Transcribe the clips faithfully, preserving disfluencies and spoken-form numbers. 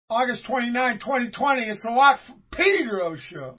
August twenty-ninth, twenty twenty. It's the Watt from Pedro Show.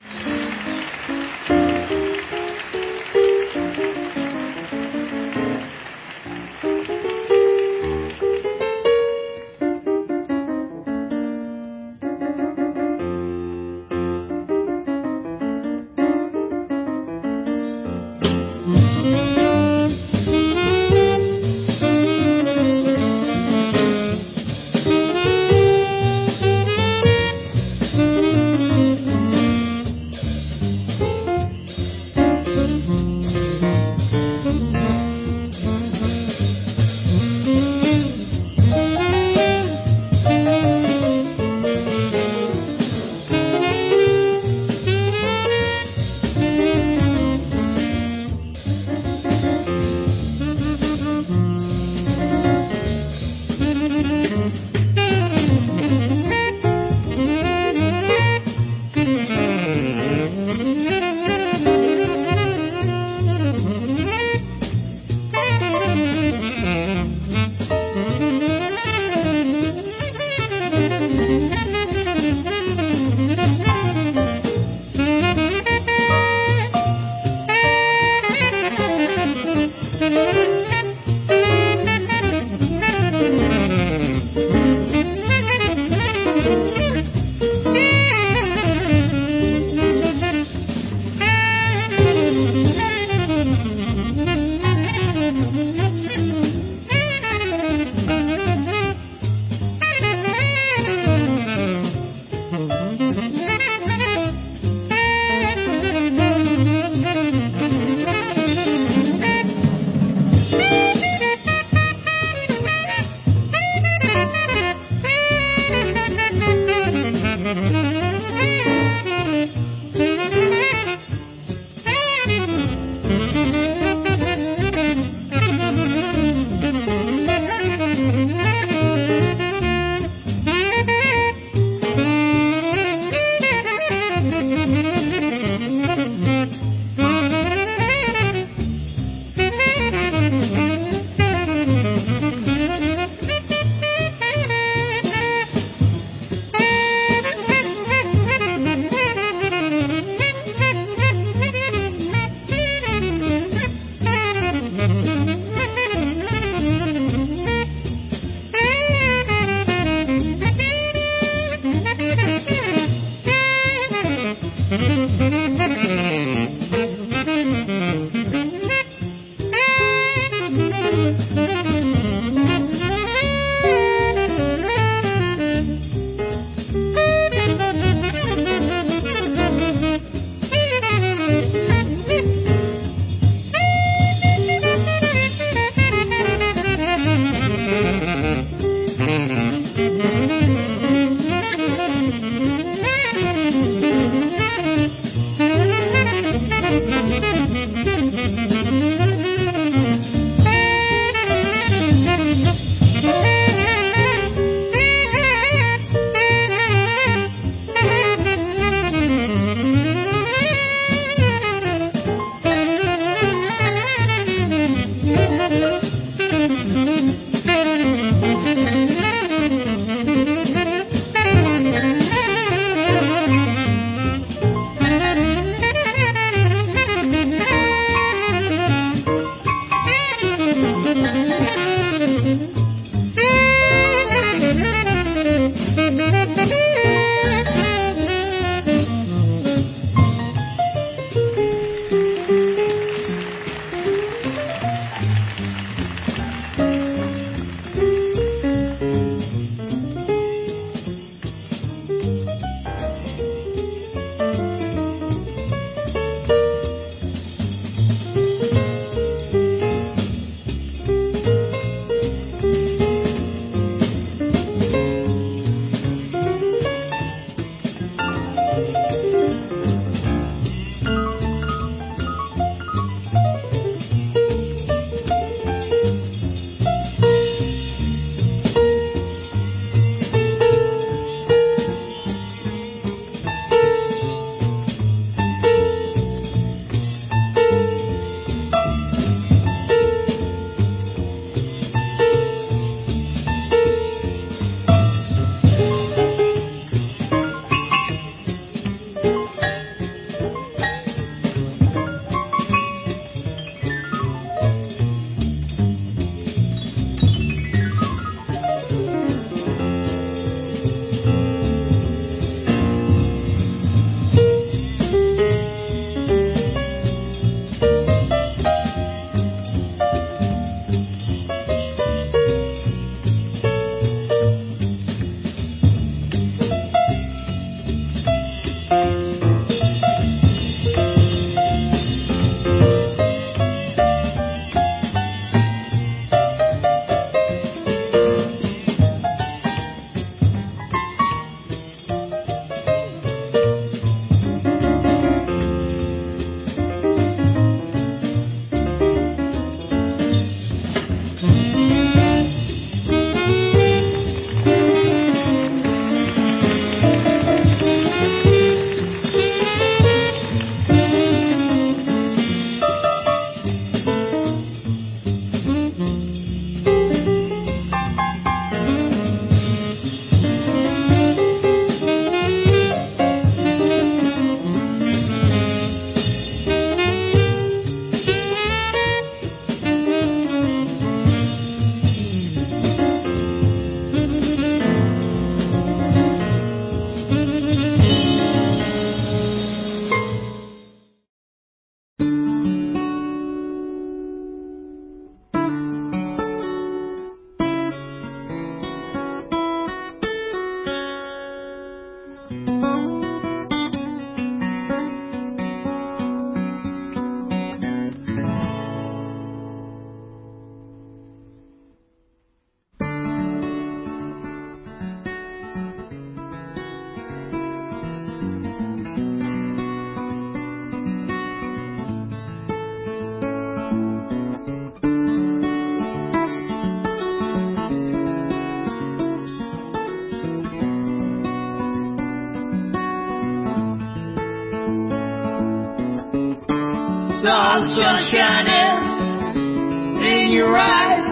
saw the sun shining in your eyes.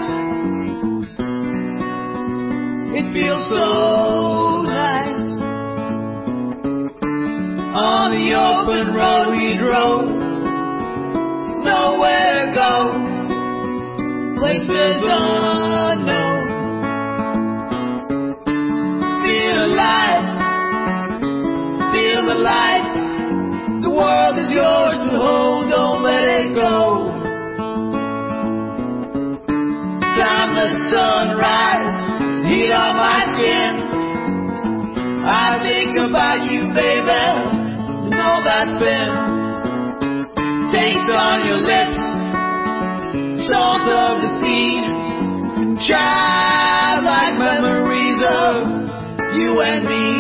It feels so nice. On the open road we drove, nowhere to go, places unknown. Feel alive, feel the light. The world is yours to hold, don't let it go. Time the sunrise, heat on my skin. I think about you, baby, and all that's been. Taste on your lips, salt of the sea, and childlike memories of you and me.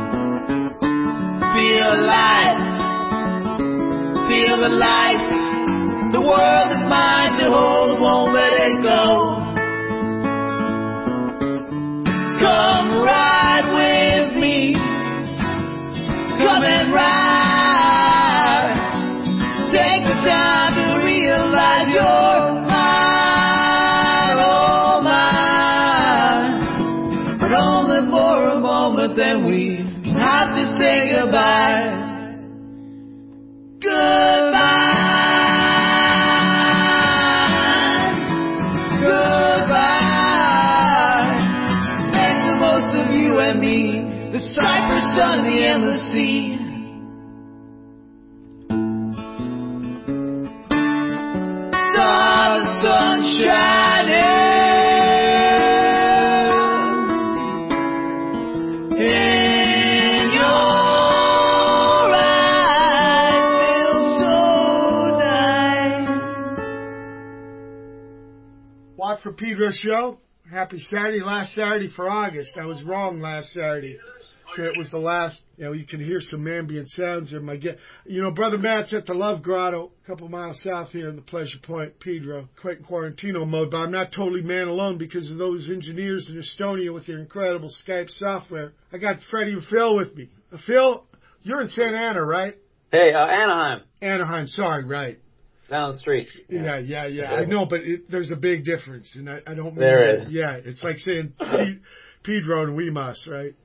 Feel alive, feel the light. The world is mine to hold, won't let it go. Come ride with me, come and ride. Take the time to realize you're mine, oh mine. But only for a moment, then we have to say goodbye. Goodbye. Goodbye. Make the most of you and me, the cypress sun and the endless sea. Saw the sun shining in your eyes. Feels so nice. Watt from Pedro Show. Happy Saturday. Last Saturday for August. I was wrong last Saturday. So it was the last. You know, you can hear some ambient sounds in my get. You know, Brother Matt's at the Love Grotto, a couple miles south here in the Pleasure Point, Pedro. Quite in quarantino mode, but I'm not totally man alone because of those engineers in Estonia with their incredible Skype software. I got Freddie and Phil with me. Uh, Phil, you're in Santa Ana, right? Hey, uh, Anaheim. Anaheim, sorry, right. Down the street. Yeah, yeah, yeah. I know, but it, there's a big difference, and I, I don't mean There that. is. Yeah, it's like saying P- Pedro and Wemas, right?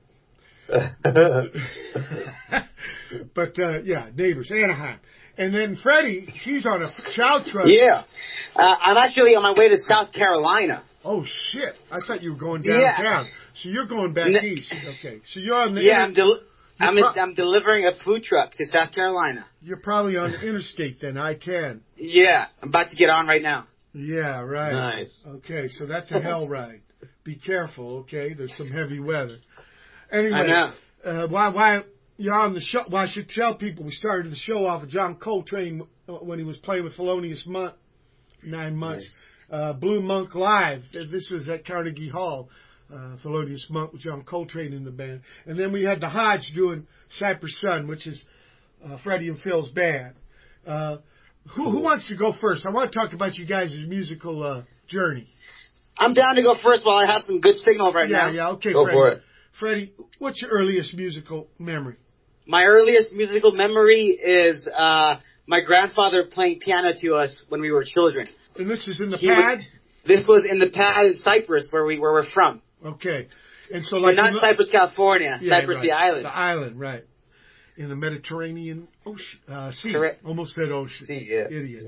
But, uh, yeah, neighbors, Anaheim. And then Freddie, he's on a child truck. Yeah. Uh, I'm actually on my way to South Carolina. Oh, shit. I thought you were going Yeah. downtown. So you're going back N- east. Okay. So you're on the... Yeah, inter- I'm del- I'm, pro- I'm delivering a food truck to South Carolina. You're probably on the interstate then, I ten. Yeah, I'm about to get on right now. Yeah, right. Nice. Okay, so that's a hell ride. Be careful, okay? There's some heavy weather. Anyway, I know. Uh, why, why you're on the show? Well, I should tell people we started the show off of John Coltrane when he was playing with Thelonious Monk for nine months. Nice. Uh, Blue Monk Live. This was at Carnegie Hall. Uh, Thelonious Monk with John Coltrane in the band, and then we had the Hodge doing Cypress Sun, which is uh, Freddie and Phil's band. Uh, who, who wants to go first? I want to talk about you guys' musical uh, journey. I'm down to go first while I have some good signal right yeah, now. Yeah, okay, Go Freddie. for it. Freddie, what's your earliest musical memory? My earliest musical memory is uh, my grandfather playing piano to us when we were children. And this is in the He pad? would- this was in the pad in Cyprus, where we where we're from. Okay. And so But like not in the- Cyprus, California. Yeah, Cyprus, right. the island. The island, right. In the Mediterranean ocean, uh, sea. Correct. Almost said ocean. See, yeah. Idiot.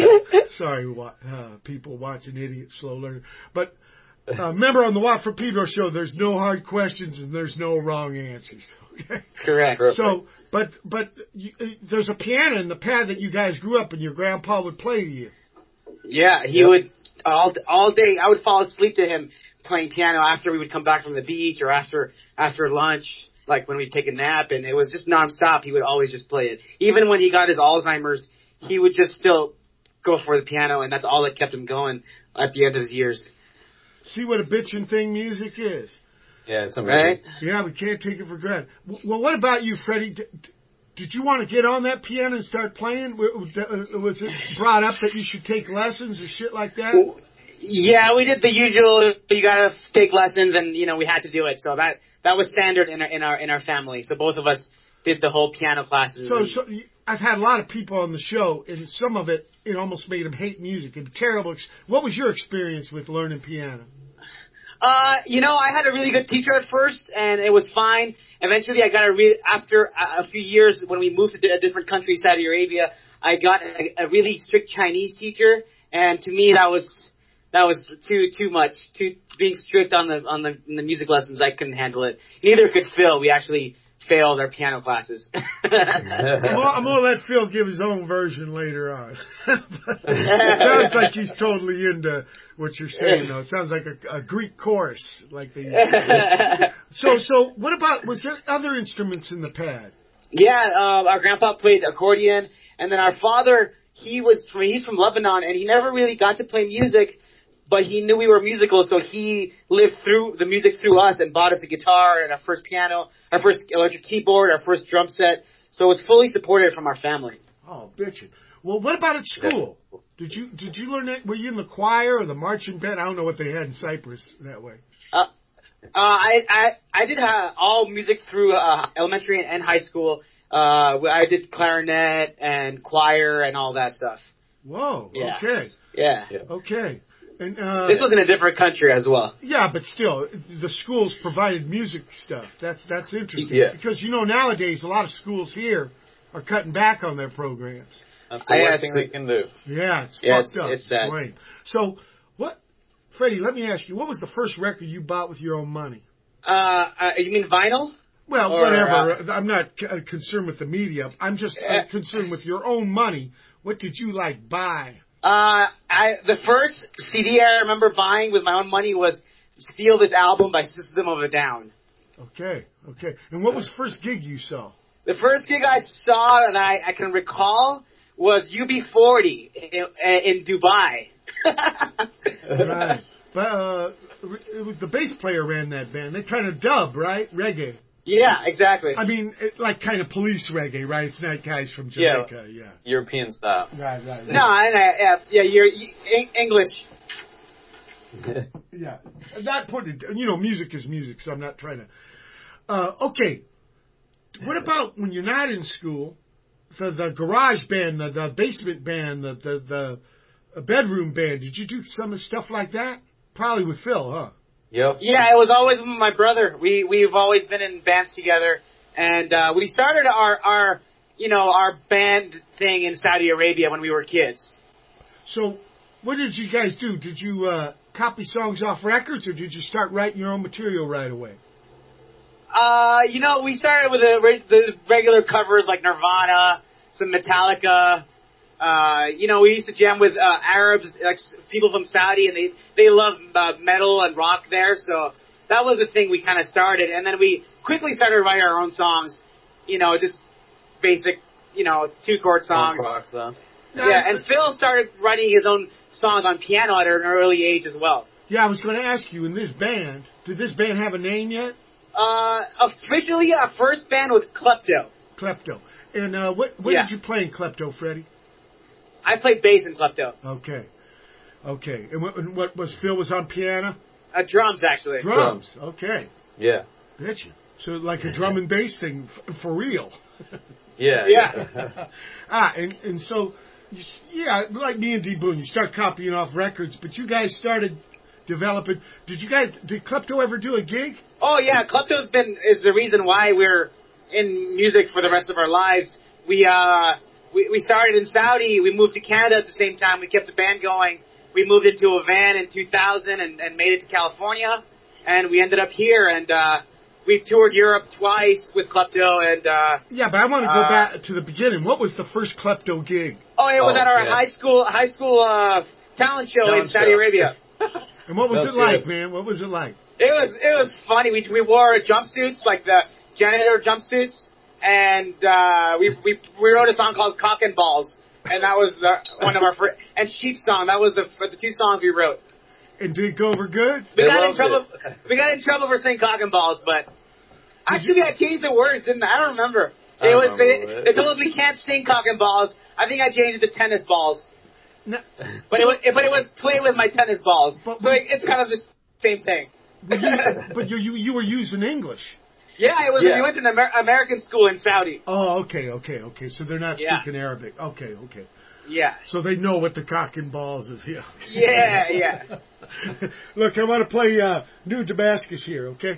Sorry, wa- uh, people watching Idiot Slow Learner. But uh, remember on the Watt from Pedro show, there's no hard questions and there's no wrong answers. Okay. Correct. So, but but you, uh, there's a piano in the pad that you guys grew up and your grandpa would play to you. Yeah, he Yep. would all all day. I would fall asleep to him playing piano after we would come back from the beach or after after lunch, like when we'd take a nap, and it was just nonstop. He would always just play it. Even when he got his Alzheimer's, he would just still go for the piano, and that's all that kept him going at the end of his years. See what a bitchin' thing music is. Yeah, it's amazing. Right? Yeah, we can't take it for granted. W- Well, what about you, Freddie? D- d- Did you want to get on that piano and start playing? W- w- Was it brought up that you should take lessons or shit like that? Yeah, we did the usual. You gotta take lessons, and you know we had to do it. So that that was standard in our in our in our family. So both of us did the whole piano classes. So, and- so you- I've had a lot of people on the show, and some of it, it almost made them hate music. And terrible. Ex- what was your experience with learning piano? Uh, you know, I had a really good teacher at first, and it was fine. Eventually, I got a re- after a, a few years when we moved to a different country, Saudi Arabia, I got a, a really strict Chinese teacher, and to me, that was that was too too much. Too being strict on the on the, on the music lessons, I couldn't handle it. Neither could Phil. We actually failed our piano classes. I'm gonna, I'm gonna let Phil give his own version later on. It sounds like he's totally into what you're saying, though. It sounds like a, a Greek chorus, like they used to. So, so what about, was there other instruments in the pad? Yeah, uh, our grandpa played accordion, and then our father, he was from, he's from Lebanon, and he never really got to play music, but he knew we were musical, so he lived through the music through us and bought us a guitar and our first piano, our first electric keyboard, our first drum set. So it was fully supported from our family. Oh, bitchin'. Well, what about at school? Did you did you learn that? Were you in the choir or the marching band? I don't know what they had in Cyprus that way. Uh, uh, I, I I did uh, all music through uh, elementary and high school. Uh, I did clarinet and choir and all that stuff. Whoa. Yeah. Okay. Yeah. Okay. And uh, this was in a different country as well. Yeah, but still, the schools provided music stuff. That's that's interesting. Yeah. Because you know nowadays a lot of schools here are cutting back on their programs. That's the I worst thing they can do. Yeah, it's Yeah, fucked it's- up. it's sad. lame. So, what, Freddie? Let me ask you, what was the first record you bought with your own money? Uh, uh you mean vinyl? Well, Or, whatever. I'm not c- uh, concerned with the media. I'm just uh, Uh, concerned with your own money. What did you like buy? Uh, I the first C D I remember buying with my own money was "Steal This Album" by System of a Down. Okay, okay. And what was the first gig you saw? The first gig I saw that I, I can recall was U B forty in, in Dubai. Right. But uh, it was the bass player ran that band. They kind of dub, right? Reggae. Yeah, exactly. I mean, it, like kind of police reggae, right? It's not guys from Jamaica. Yeah. European style. Right, right, right. No, I, I, yeah, yeah, you're you, English. Yeah. Not putting it, you know, music is music, so I'm not trying to. Uh, okay. What about when you're not in school? The, the garage band, the, the basement band, the, the, the uh, bedroom band. Did you do some of stuff like that? Probably with Phil, huh? Yep. Yeah, it was always with my brother. We we've always been in bands together, and uh, we started our our you know our band thing in Saudi Arabia when we were kids. So, what did you guys do? Did you uh, copy songs off records, or did you start writing your own material right away? Uh, you know, we started with the, re- the regular covers like Nirvana, some Metallica. Uh, you know, we used to jam with uh, Arabs, like s- people from Saudi, and they they love uh, metal and rock there. So that was the thing we kind of started, and then we quickly started writing our own songs. You know, just basic, you know, two chord songs. Punk rock stuff. Yeah, and Phil started writing his own songs on piano at an early age as well. Yeah, I was going to ask you, in this band, did this band have a name yet? Uh, officially, our first band was Klepto. Klepto. And uh, what, what Yeah. did you play in Klepto, Freddie? I played bass in Klepto. Okay. Okay. And what, and what was Phil was on piano? Uh, drums, actually. Drums. Okay. Yeah. Betcha. So like a drum and bass thing f- for real. Yeah. Yeah. ah, and, and so, you s- yeah, like me and D Boone, you start copying off records, but you guys started developing. Did you guys, did Klepto ever do a gig? Oh yeah, Klepto's been is the reason why we're in music for the rest of our lives. We uh we, we started in Saudi, we moved to Canada at the same time, we kept the band going. We moved into a van in two thousand and, and made it to California, and we ended up here, and uh we toured Europe twice with Klepto, and uh Yeah, but I want to go Uh, back to the beginning. What was the first Klepto gig? oh it was Oh, at our yeah. high school high school uh talent show in Talent Saudi show. Arabia. And what was That's it like, good. man? What was it like? It was it was funny. We we wore jumpsuits, like the janitor jumpsuits, and uh, we we we wrote a song called "Cock and Balls," and that was the, one of our fir- and "Sheep Song." That was the the two songs we wrote. And did it go over good? We They got in loved trouble. it. We got in trouble for saying "cock and balls," but actually I changed the words, didn't I? I don't remember. I It was remember they, it. they told us we can't sing "cock and balls." I think I changed it to "tennis balls," No, but it was but it was "play with my tennis balls," But- so it, it's kind of the same thing. but you, but you, you you were using English. Yeah, it was. Yeah. We went to an Amer- American school in Saudi. Oh, okay, okay, okay. So they're not Yeah. speaking Arabic. Okay, okay. Yeah. So they know what the cock and balls is. Yeah. Yeah, yeah. Look, I want to play uh, New Damascus here, okay?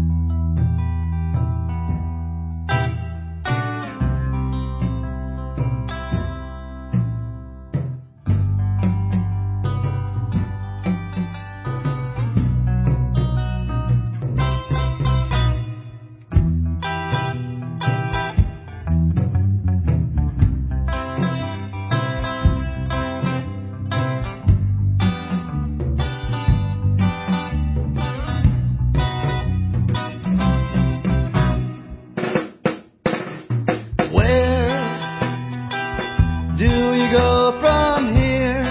Do you go from here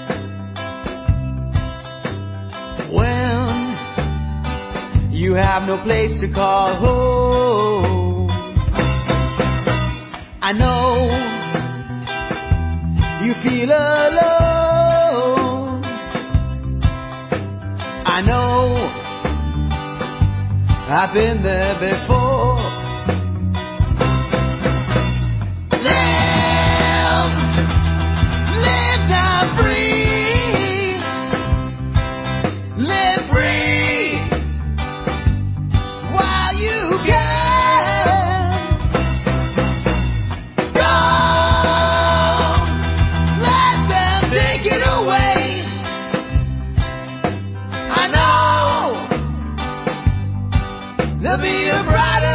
when you have no place to call home? I know you feel alone. I know I've been there before. There'll be a brighter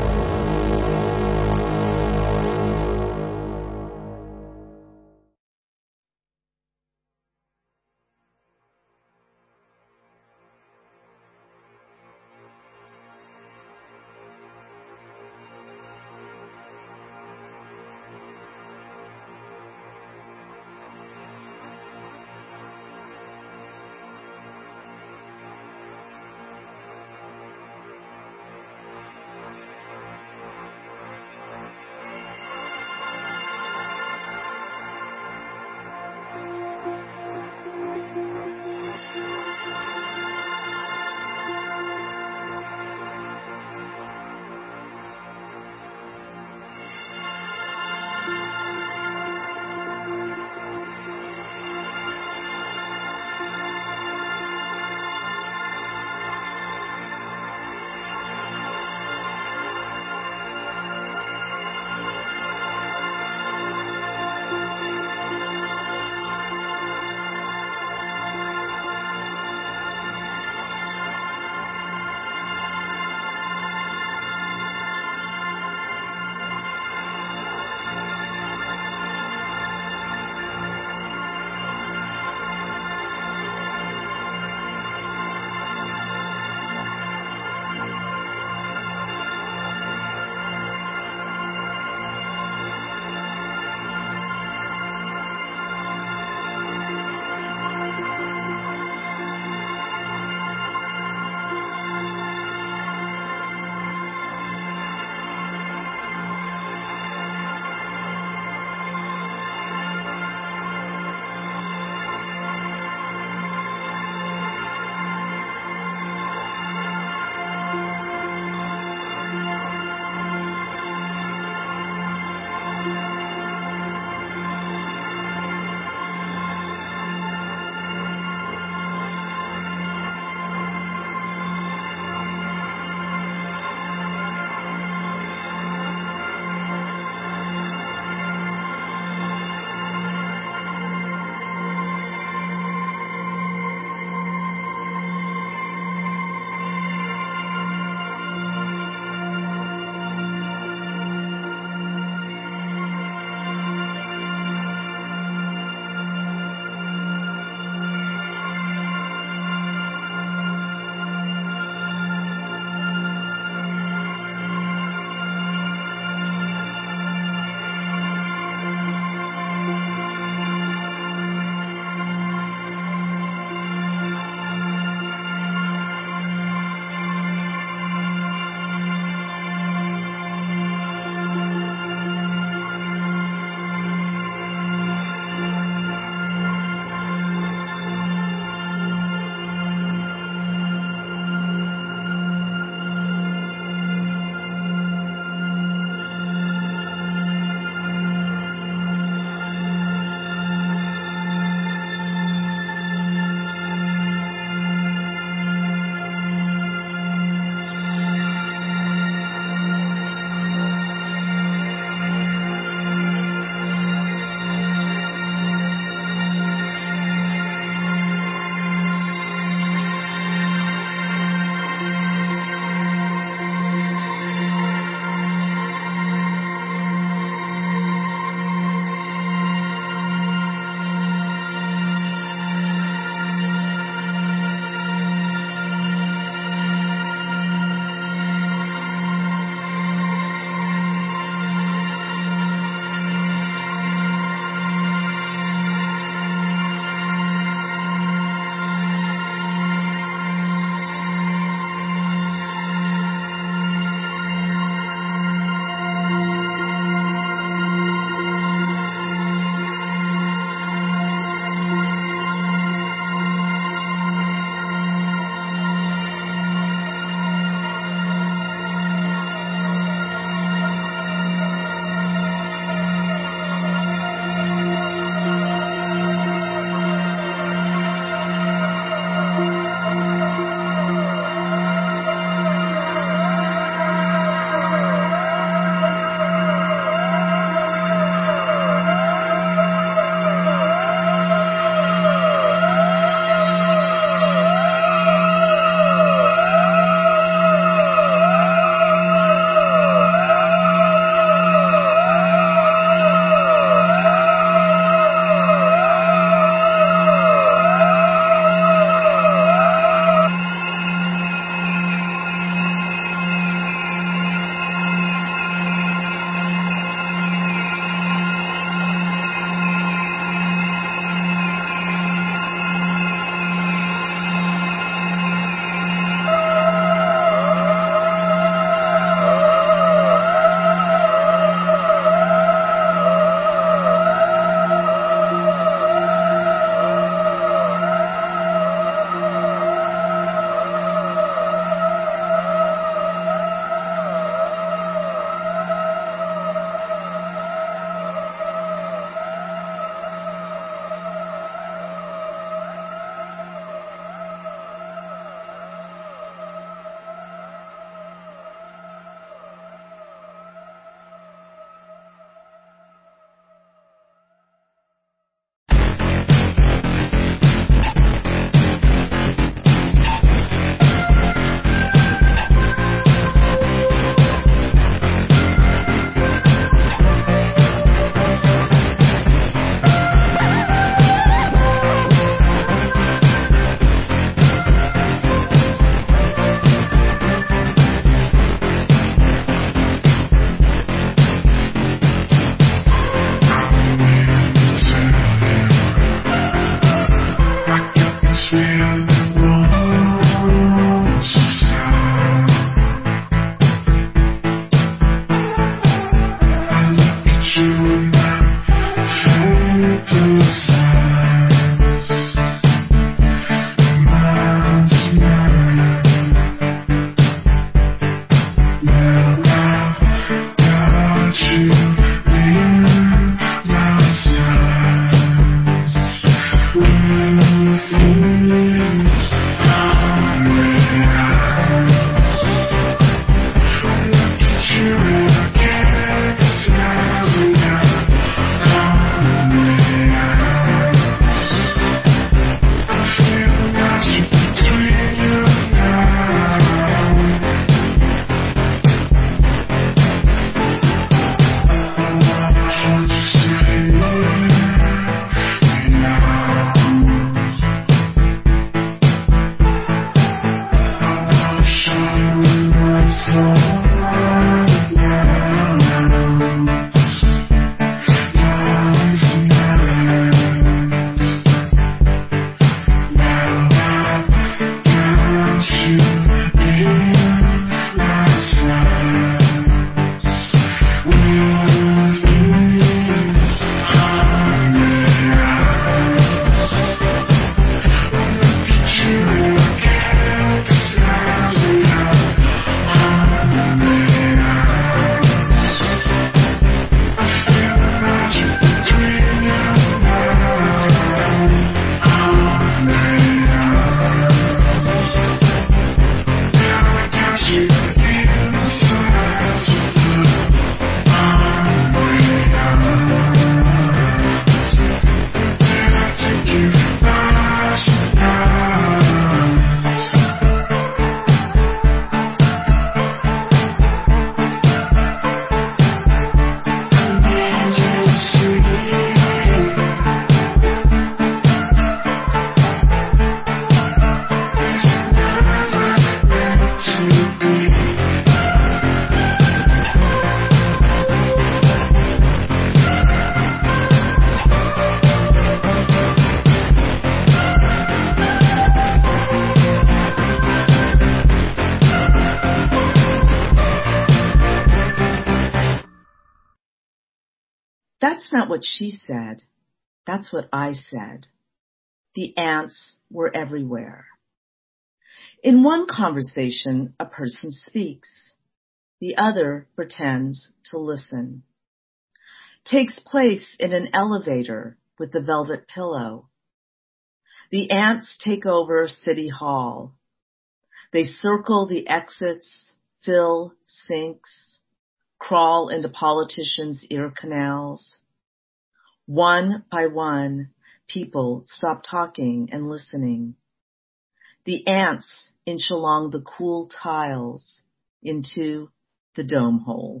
That's not what she said. That's what I said. The ants were everywhere. In one conversation, a person speaks. The other pretends to listen. Takes place in an elevator with the velvet pillow. The ants take over City Hall. They circle the exits, fill sinks, crawl into politicians' ear canals. One by one, people stop talking and listening. The ants inch along the cool tiles into the dome hole.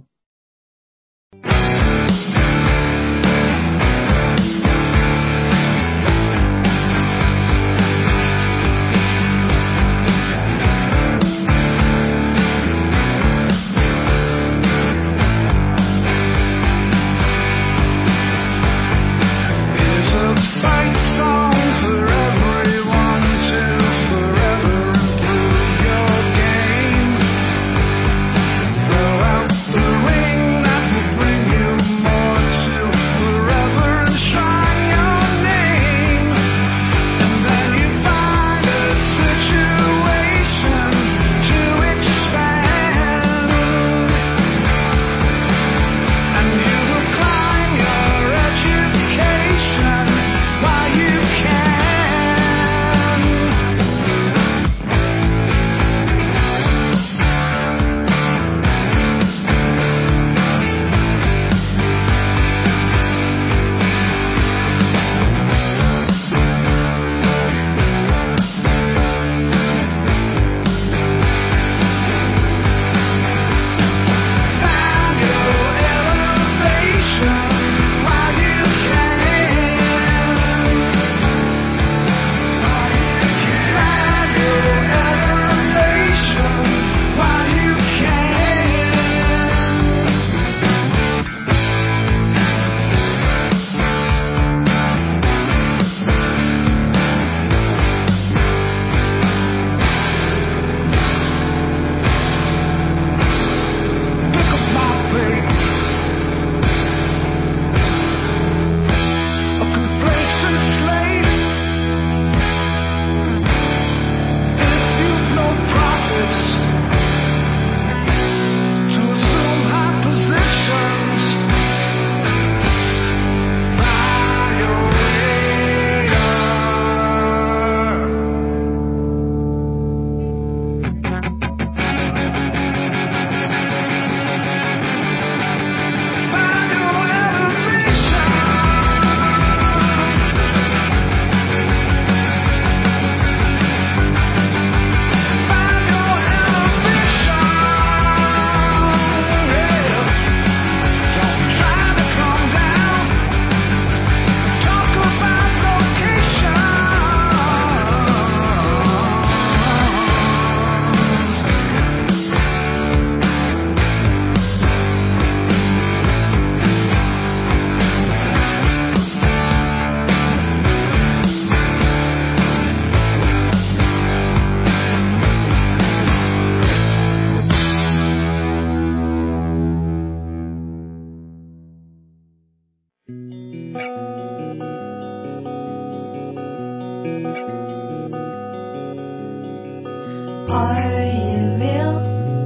Are you real?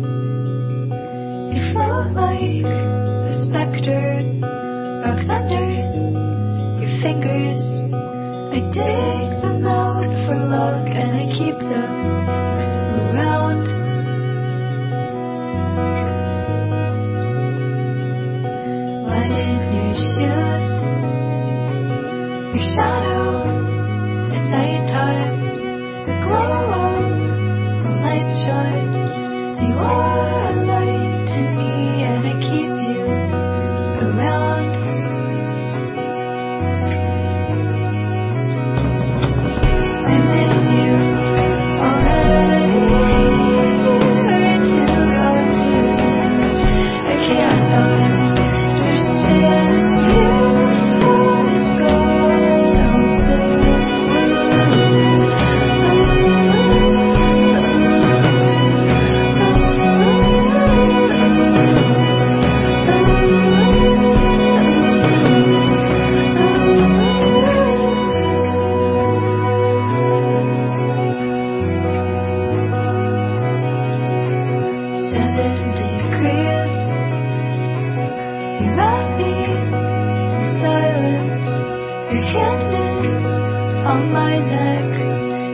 You float like a specter, rocks under your fingers. I dig them out for luck and I keep them around. Mud in your shoes, your shadow at nighttime, the glow of the light shine. You are a light to me and I keep you around.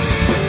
Thank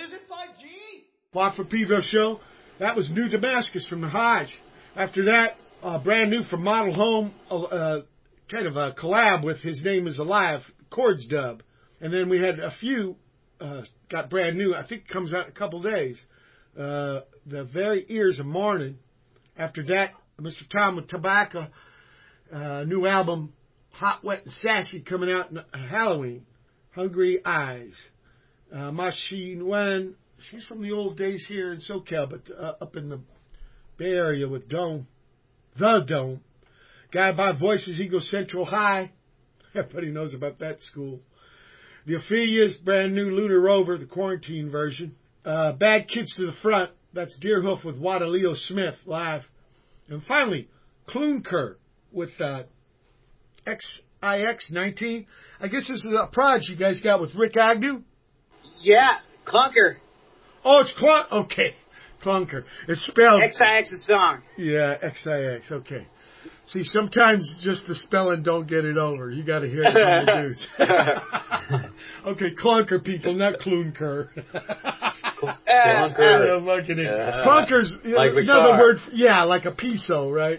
Is it five G? Watt from Pedro show. That was New Damascus from the Hodge. After that, uh, brand new from Model Home, uh, kind of a collab with His Name Is Alive, Chords dub. And then we had a few, uh, got brand new, I think it comes out in a couple days. Uh, the Very Ears of Morning. After that, Mister Tom with Tobacco, uh, new album, Hot, Wet, and Sassy, coming out in Halloween. Hungry Eyes. Uh, Machine Wen, she's from the old days here in SoCal, but uh, up in the Bay Area with Dome. The Dome. Guy by Voices, Ego Central High. Everybody knows about that school. The Ophelias, brand new Lunar Rover, the quarantine version. Uh, Bad Kids to the Front, that's Deerhoof with Wadaleo Smith live. And finally, Clunker with uh, X I X nineteen. I guess this is a project you guys got with Rick Agnew? Yeah, Clunker. Oh, it's Clunk. Okay, Clunker. It's spelled X I X's song. Yeah, X I X. Okay. See, sometimes just the spelling don't get it over. You got to hear it from the dudes. Okay, Clunker, people, not Clunker. Clunker. Yeah, fucking it. Yeah. Clunker's Like the another car. word. For, yeah, like a piso, right?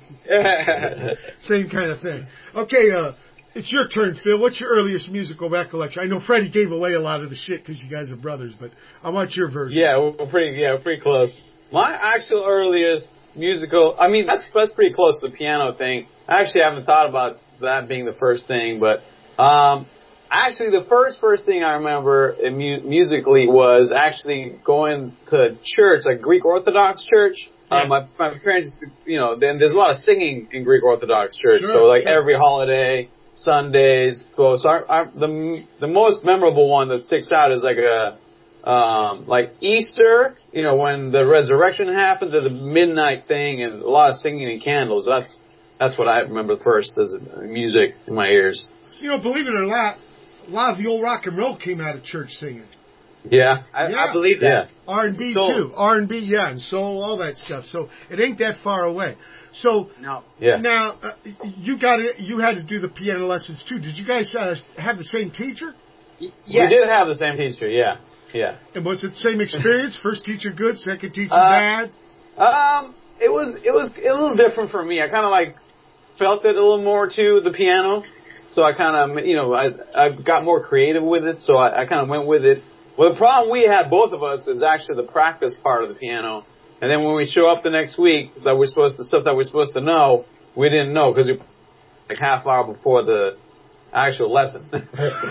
Same kind of thing. Okay, uh, it's your turn, Phil. What's your earliest musical recollection? I know Freddie gave away a lot of the shit because you guys are brothers, but I want your version. Yeah, we're pretty. Yeah, we're pretty close. My actual earliest musical. I mean, that's that's pretty close to the piano thing. I actually haven't thought about that being the first thing, but um, actually, the first first thing I remember in mu- musically was actually going to church, like Greek Orthodox church. Yeah. Uh, my my parents, used to, you know, then there's a lot of singing in Greek Orthodox church. Sure, so like sure. every holiday, Sundays, go. So I, I, the the most memorable one that sticks out is like a um, like Easter. You know, when the resurrection happens, there's a midnight thing and a lot of singing and candles. That's that's what I remember first as music in my ears. You know, believe it or not, a lot of the old rock and roll came out of church singing. Yeah. I, Yeah. I believe that. Yeah. R and B Soul. too. R and B, yeah, and soul, all that stuff. So it ain't that far away. So No. Yeah. now uh, you got it. You had to do the piano lessons too. Did you guys uh, have the same teacher? Y- We yes. did have the same teacher. Yeah. Yeah. And was it the same experience? First teacher good, second teacher Uh, bad. Um, it was it was a little different for me. I kind of like felt it a little more to the piano, so I kind of you know I I got more creative with it. So I, I kind of went with it. Well, the problem we had, both of us, is actually the practice part of the piano. And then when we show up the next week, that we're supposed to stuff that we're supposed to know, we didn't know because we like half hour before the actual lesson. So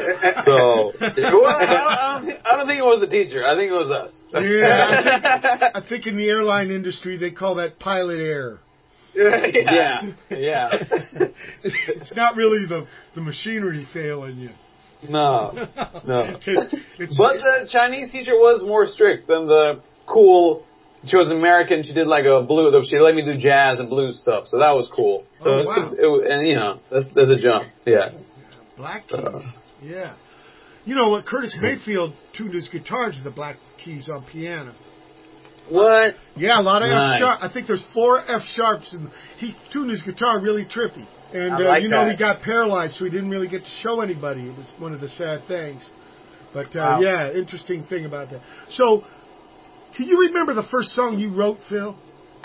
well, I, don't, I, don't think, I don't think it was the teacher. I think it was us. Yeah, I think, I think in the airline industry they call that pilot error. yeah, yeah. It's not really the the machinery failing you. No, no. It's, it's, But the Chinese teacher was more strict than the cool. She was American. She did like a blues. She let me do jazz and blues stuff, so that was cool. So Oh, it's wow. just, it, was- and you know, that's that's a jump. Yeah. Black Keys. Yeah. You know what? Curtis Mayfield tuned his guitar to the Black Keys on piano. What? Yeah, a lot of Nice. F sharp. I think there's four F sharps, and he tuned his guitar really trippy. And I uh, like you know that. he got paralyzed, so he didn't really get to show anybody. It was one of the sad things. But uh, Wow. yeah, interesting thing about that. So, can you remember the first song you wrote, Phil?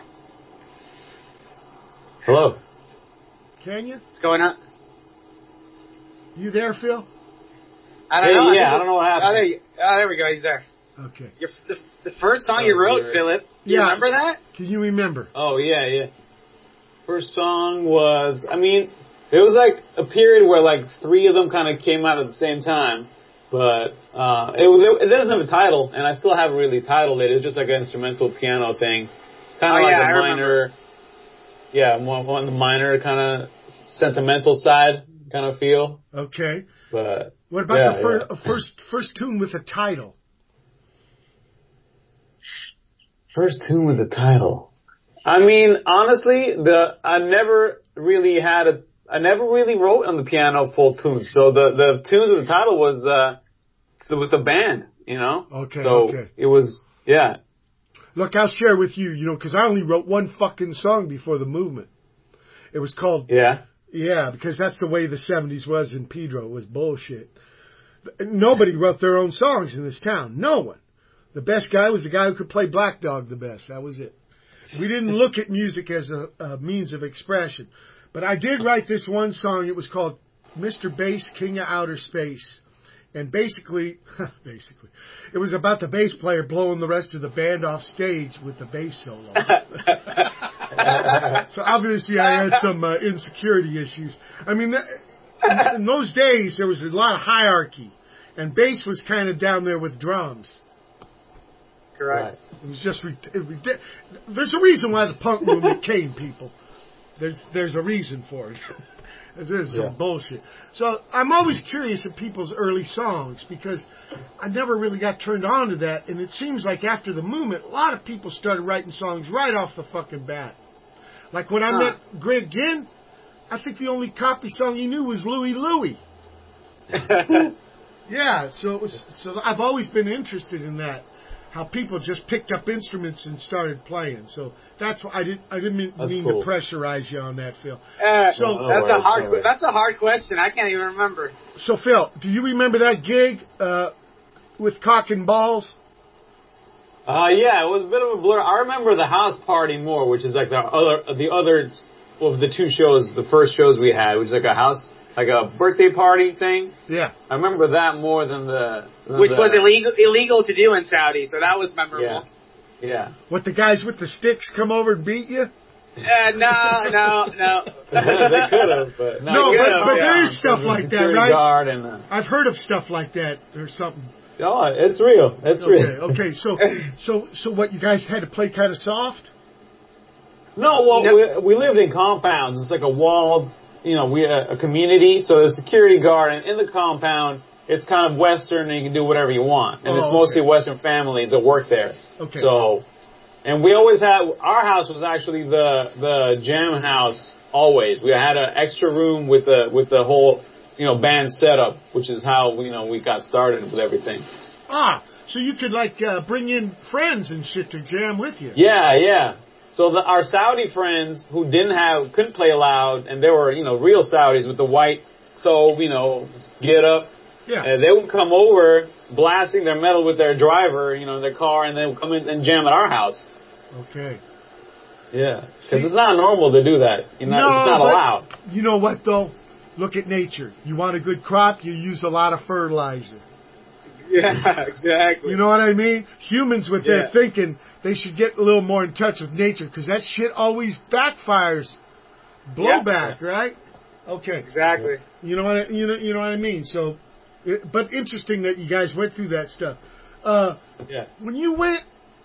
Hello. Can you? What's going on? You there, Phil? I don't Hey, know. yeah, think I don't know what happened. Oh, there, you, oh, there we go. He's there. Okay. Your, the, the first song Oh, you wrote, dear. Philip. Do you Yeah. remember that? Can you remember? Oh yeah, yeah. First song was. I mean, it was like a period where like three of them kind of came out at the same time. But uh, it, it doesn't have a title, and I still haven't really titled it. It's just like an instrumental piano thing, kind of Oh, like yeah, I a remember. minor, yeah, more on the minor kind of sentimental side kind of feel. Okay. But What about yeah, the fir- yeah. uh, first first tune with a title? First tune with the title. I mean, honestly, the I never really had a. I never really wrote on the piano full tunes. So the the tunes with the title was uh with the band, you know. Okay, So okay. it was yeah. Look, I'll share with you, you know, because I only wrote one fucking song before the movement. It was called, Yeah. yeah, because that's the way the seventies was in Pedro. It was bullshit. Nobody wrote their own songs in this town. No one. The best guy was the guy who could play Black Dog the best. That was it. We didn't look at music as a, a means of expression. But I did write this one song. It was called Mister Bass, King of Outer Space. And basically, basically, it was about the bass player blowing the rest of the band off stage with the bass solo. So obviously I had some uh, insecurity issues. I mean, th- in those days there was a lot of hierarchy. And bass was kind of down there with drums. Correct. It was just, re- it, re- there's a reason why the punk movement came, people. There's there's a reason for it. This is some Yeah. bullshit. So I'm always curious at people's early songs because I never really got turned on to that. And it seems like after the movement, a lot of people started writing songs right off the fucking bat. Like when I Huh. met Greg Ginn, I think the only copy song he knew was Louie Louie. Yeah, so it was. So I've always been interested in that, how people just picked up instruments and started playing. So that's why I didn't. I didn't mean, That's mean cool. to pressurize you on that, Phil. Uh, So- No, no that's a worries, hard. no worries. That's a hard question. I can't even remember. So Phil, do you remember that gig uh, with Cock and Balls? Uh, yeah, it was a bit of a blur. I remember the house party more, which is like the other, the other of the two shows, the first shows we had, which is like a house, like a birthday party thing. Yeah. I remember that more than the, than Which the- was illegal illegal to do in Saudi, so that was memorable. Yeah, yeah. What, the guys with the sticks come over and beat you? Uh, no, no, no. They could have, but No, good, but, but yeah. there's stuff like that, Security right? guard and uh, I've heard of stuff like that or something. oh, it's real. It's Okay, real. okay. So, so, so what? You guys had to play kind of soft? No, well, No. We, we lived in compounds. It's like a walled, you know, we a, a community. So there's a security guard, and in the compound, it's kind of Western, and you can do whatever you want. And Oh, it's okay. mostly Western families that work there. Okay. So, and we always had our house was actually the the jam house. Always, we had an extra room with the with the whole, you know, band setup, which is how you know we got started with everything. Ah, so you could like uh, bring in friends and shit to jam with you. Yeah, yeah. So the, our Saudi friends who didn't have, couldn't play loud, and they were, you know, real Saudis with the white thobe, you know, get up. Yeah. And they would come over blasting their metal with their driver, you know, their car, and they would come in and jam at our house. Okay. Yeah. Because it's not normal to do that. You're not, no, it's not but allowed. you know what though? Look at nature. You want a good crop, you use a lot of fertilizer. Yeah, exactly. You know what I mean? Humans with their Yeah. thinking, they should get a little more in touch with nature because that shit always backfires. Blowback, right? Okay. Exactly. You know what I, you know you know what I mean. So, it, but interesting that you guys went through that stuff. Uh, Yeah. when you went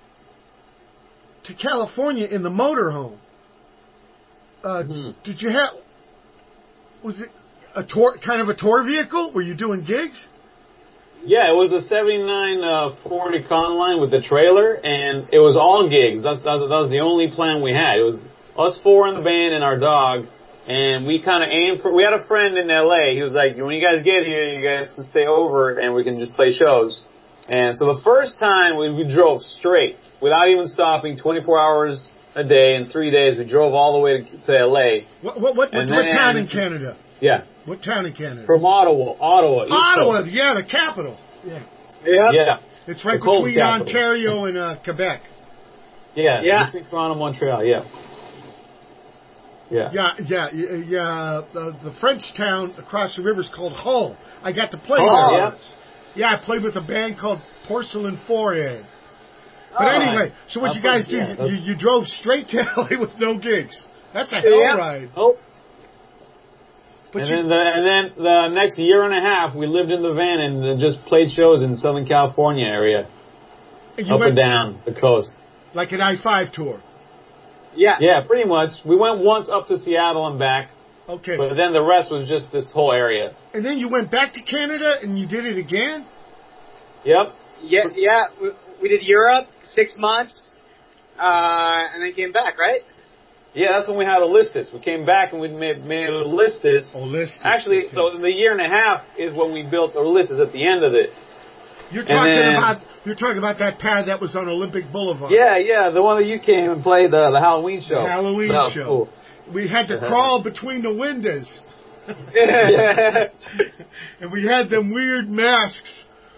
to California in the motorhome, uh, Mhm. did you have? Was it a tour, kind of a tour vehicle? Were you doing gigs? Yeah, it was a seventy-nine uh, Ford Econoline with the trailer, and it was all gigs. That's that, that was the only plan we had. It was us four in the band and our dog, and we kind of aimed for. We had a friend in L A. He was like, "When you guys get here, you guys can stay over, and we can just play shows." And so the first time we, we drove straight without even stopping, twenty-four hours a day in three days. We drove all the way to, to L A. What what what, what, And what then- town in Canada? Yeah, What town in Canada? from Ottawa, Ottawa, East Ottawa, Coast. yeah, the capital. Yeah, Yeah. Yeah, it's right The cold between capital. Ontario and uh, Quebec. yeah, Yeah. between Toronto, Montreal. Yeah, yeah. Yeah, yeah, yeah. yeah uh, the French town across the river is called Hull. I got to play Hull, there yeah. once. Yeah, I played with a band called Porcelain Forehead. But Oh, anyway, so what I've you guys heard- do? yeah, you, that's- you drove straight to L A with no gigs. That's a hell Yeah. ride. Oh. But and you, then the and then the next year and a half, we lived in the van and uh, just played shows in Southern California area, you up went and down the coast. like an I five tour. Yeah. Yeah, pretty much. We went once up to Seattle and back, Okay. but then the rest was just this whole area. And then you went back to Canada and you did it again? Yep. Yeah. Yeah. We, we did Europe six months, uh, and then came back, right? Yeah, that's when we had Olistis. We came back and we made made Olistis. Olistis, Actually, okay. so the year and a half is when we built Olistis at the end of it. You're And talking then- about you're talking about that pad that was on Olympic Boulevard. Yeah, yeah, the one that you came and played the the Halloween show. The Halloween That was show. Cool. We had to Uh-huh. crawl between the windows. Yeah. And we had them weird masks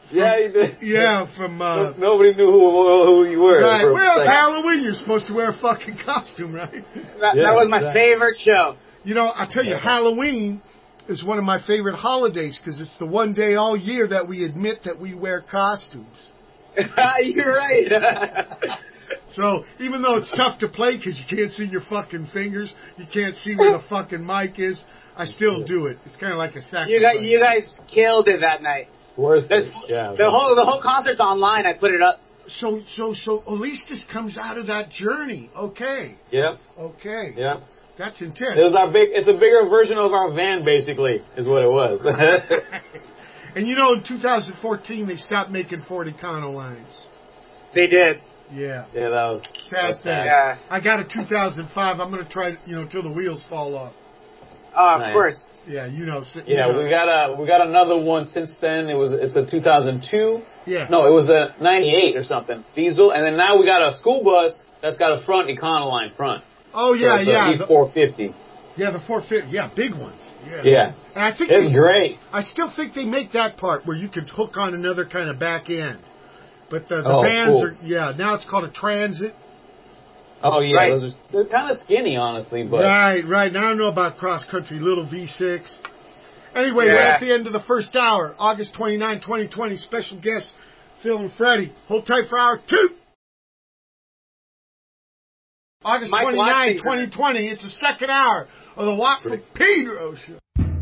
Yeah, you did. Yeah, from uh, Nobody knew who who you were. right. for a Well, it's second. Halloween. You're supposed to wear a fucking costume, right? That, Yeah, that was my exactly. favorite show. You know, I tell you, Yeah. Halloween is one of my favorite holidays because it's the one day all year that we admit that we wear costumes. You're right. So even though it's tough to play because you can't see your fucking fingers, you can't see where the fucking mic is, I still do it. It's kind of like a sacrifice. you guys, you guys killed it that night. Worth There's, it. Yeah. the whole the whole concert's online. I put it up. So so so at least this comes out of that journey. Okay, Yep. okay, Yep. that's It intense. was our big. It's a bigger version of our van, basically, is what it was. And you know, in two thousand fourteen, they stopped making forty Econo lines. They did. Yeah. Yeah, that was Sad that was thing. sad. Yeah. I got a two thousand five. I'm going to try, you know, till the wheels fall off. Oh, of Nice. course. Yeah, you know. so- Yeah, you know. we got a we got another one since then. It was it's a two thousand two. Yeah. No, it was a ninety-eight or something diesel, and then now we got a school bus that's got a front Econoline front. Oh yeah, so it's yeah. E The, four fifty. yeah, the four fifty. Yeah, big ones. Yeah. Yeah, And I think it's they, great. I still think they make that part where you could hook on another kind of back end. But the, the Oh, vans cool. are, yeah, now it's called a transit. Oh yeah, Right. those are they're kind of skinny, honestly, but Right, right. Now I don't know about cross country, little V six. Anyway, we're Yeah. at the end of the first hour, August twenty-ninth, twenty twenty. Special guests, Phil and Freddie. Hold tight for hour two. August Mike twenty-ninth, Watson's twenty twenty. It's the second hour of the Watt from Pedro show.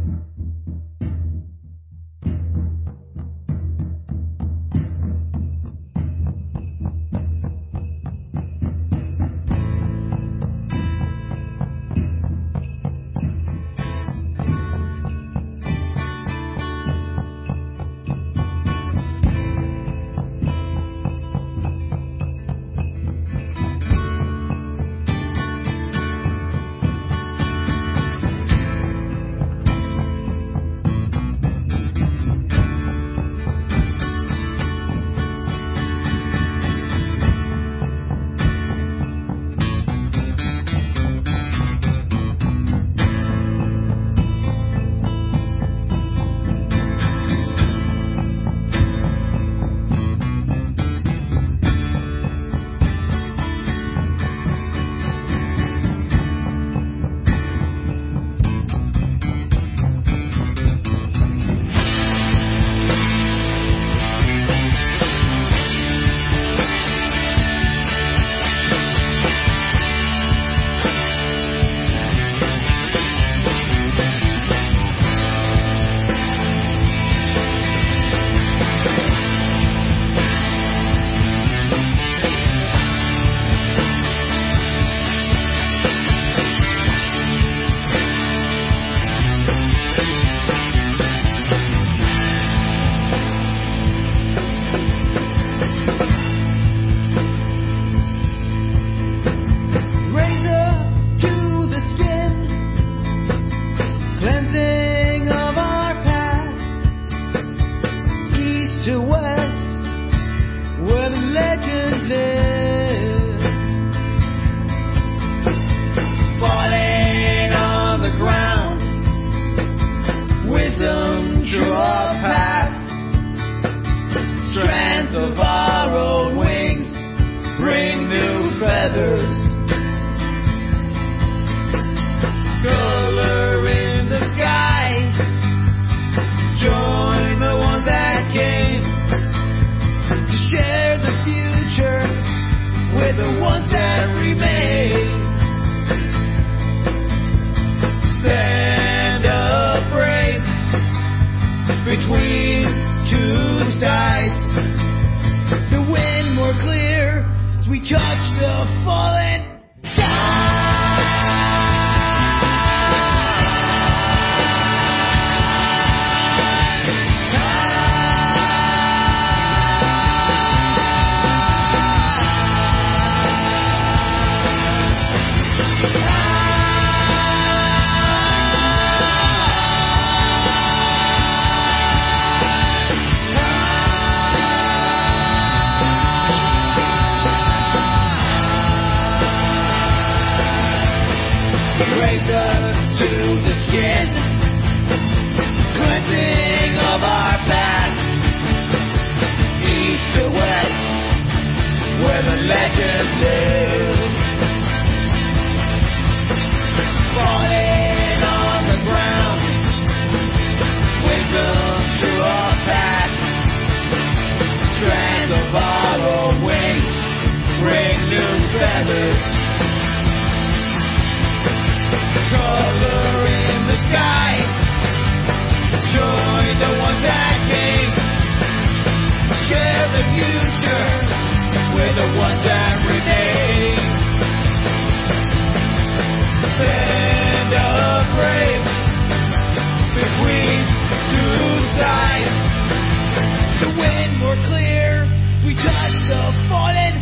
Razor to the skin, cleansing of our past, east to west, where the legends live. Falling on the ground, wisdom draw past, strands of our own wings bring new feathers. Color in the sky, join the one that came to share the future with the ones that remain. Stand up brave between two sides. The wind more clear as we touch the fallen Ah legends live. Falling on the ground, wisdom to our past. Strands of our wings bring new feathers. Color in the sky, join the ones that came. Share the future with the ones that remain. Stand up brave between two sides. The wind more clear, we touch the fallen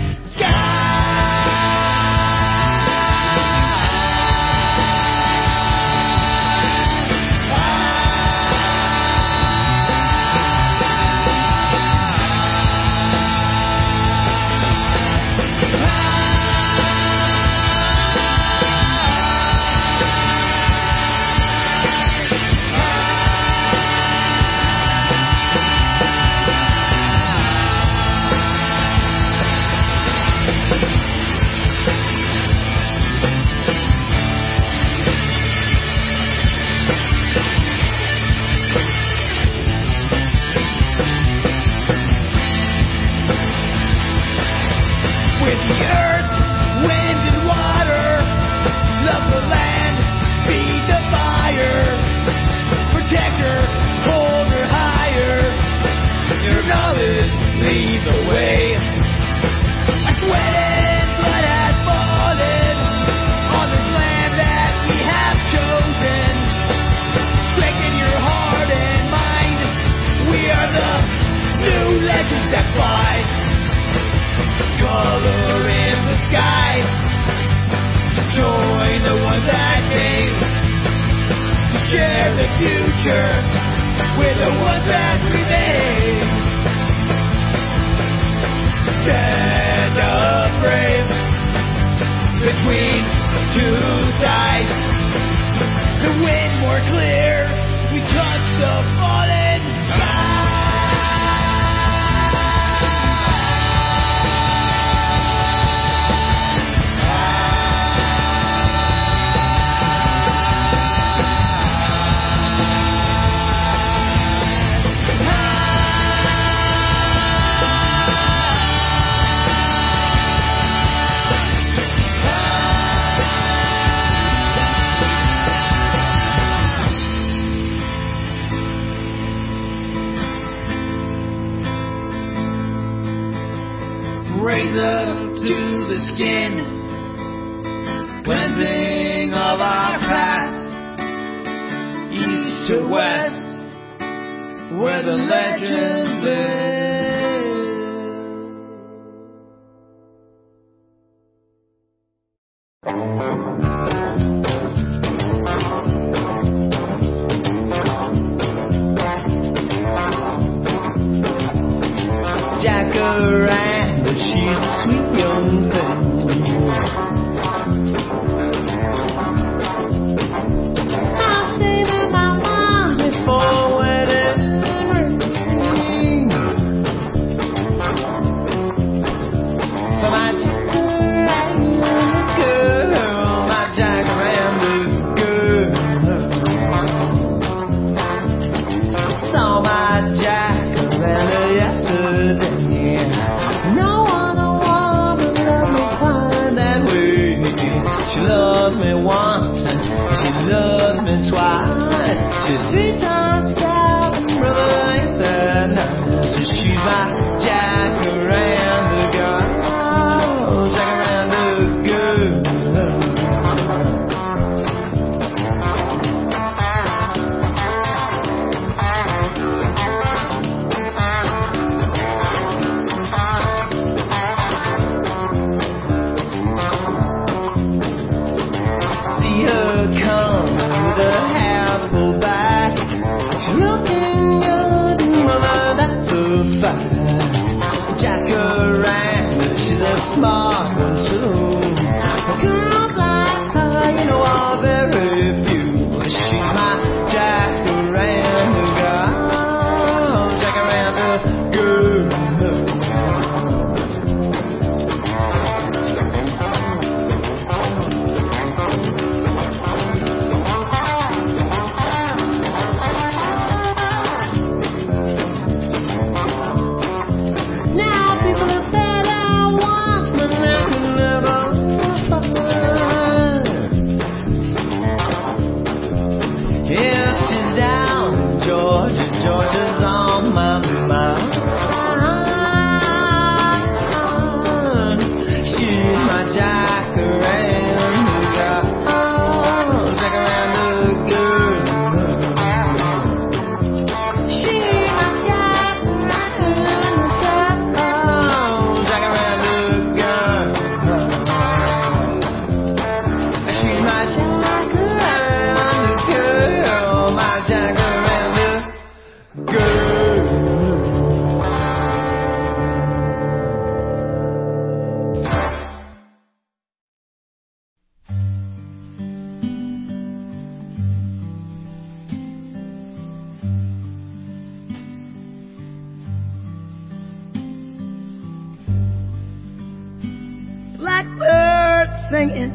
singing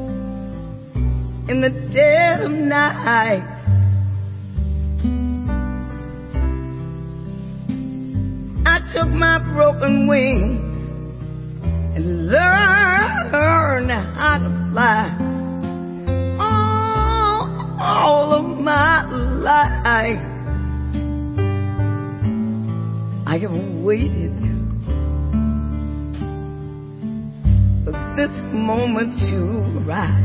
in the dead of night. I took my broken wings and learned how to fly. All, all of my life I have waited for this moment to rise.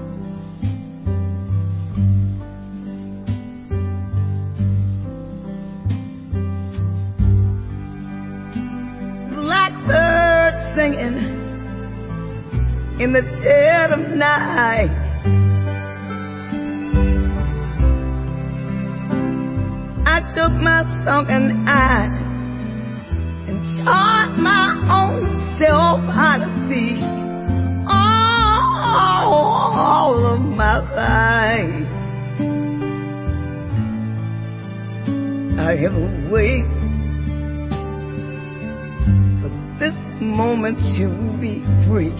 Blackbird singing in the dead of night. I took my sunken eye and taught my own self how to see. All, all of my life I have waited for this moment to be free.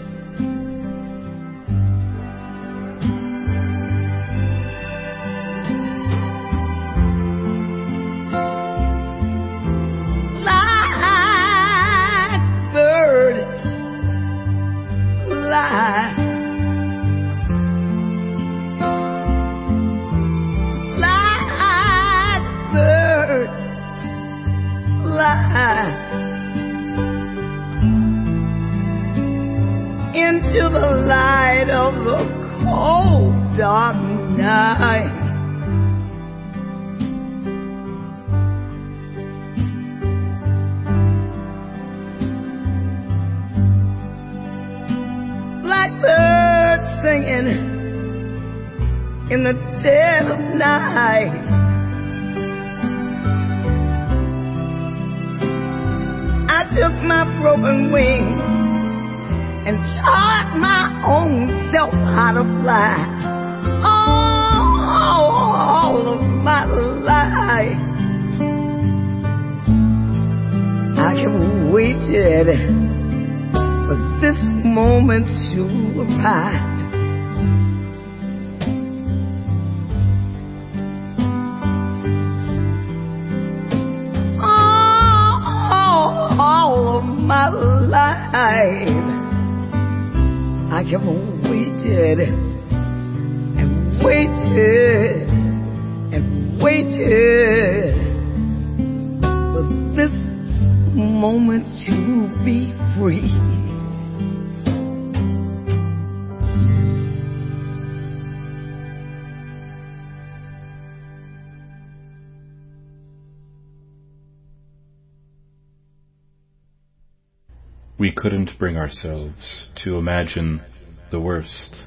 Blackbird, fly into the light of the cold, dark night. Blackbird singing in the dead of night. I took my broken wings and taught my own self how to fly. All, all of my life I have waited for this moment to arrive. All of my life I have waited and waited and waited for this moment to be free. We couldn't bring ourselves to imagine the worst.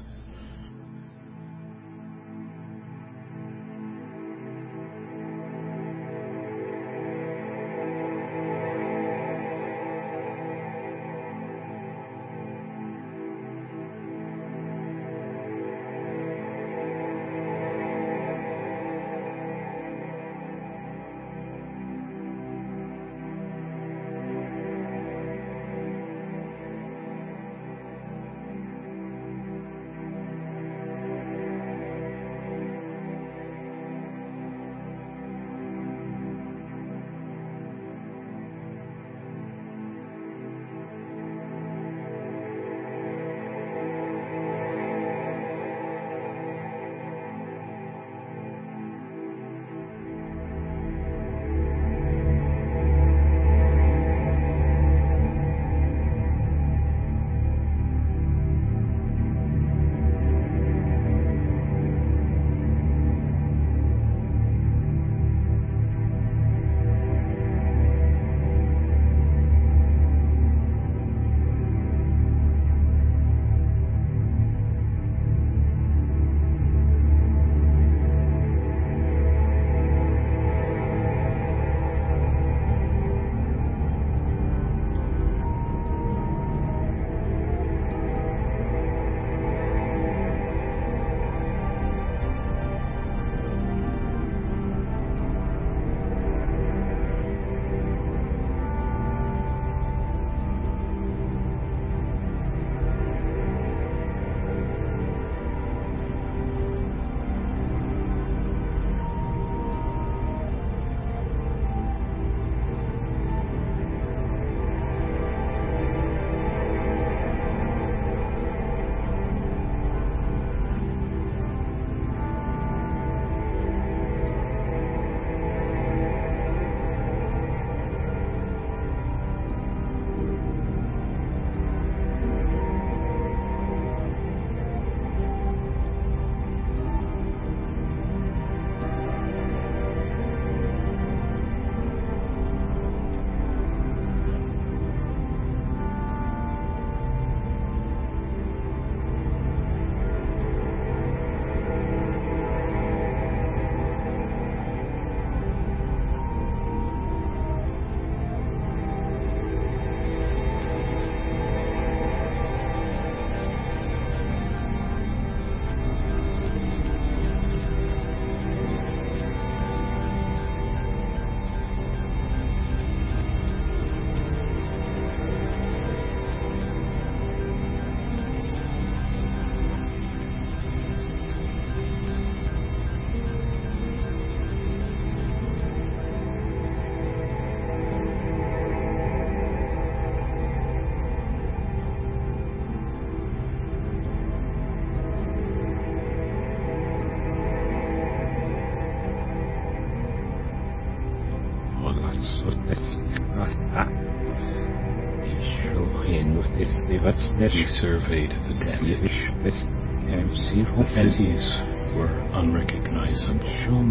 We surveyed the damage. The cities were unrecognizable.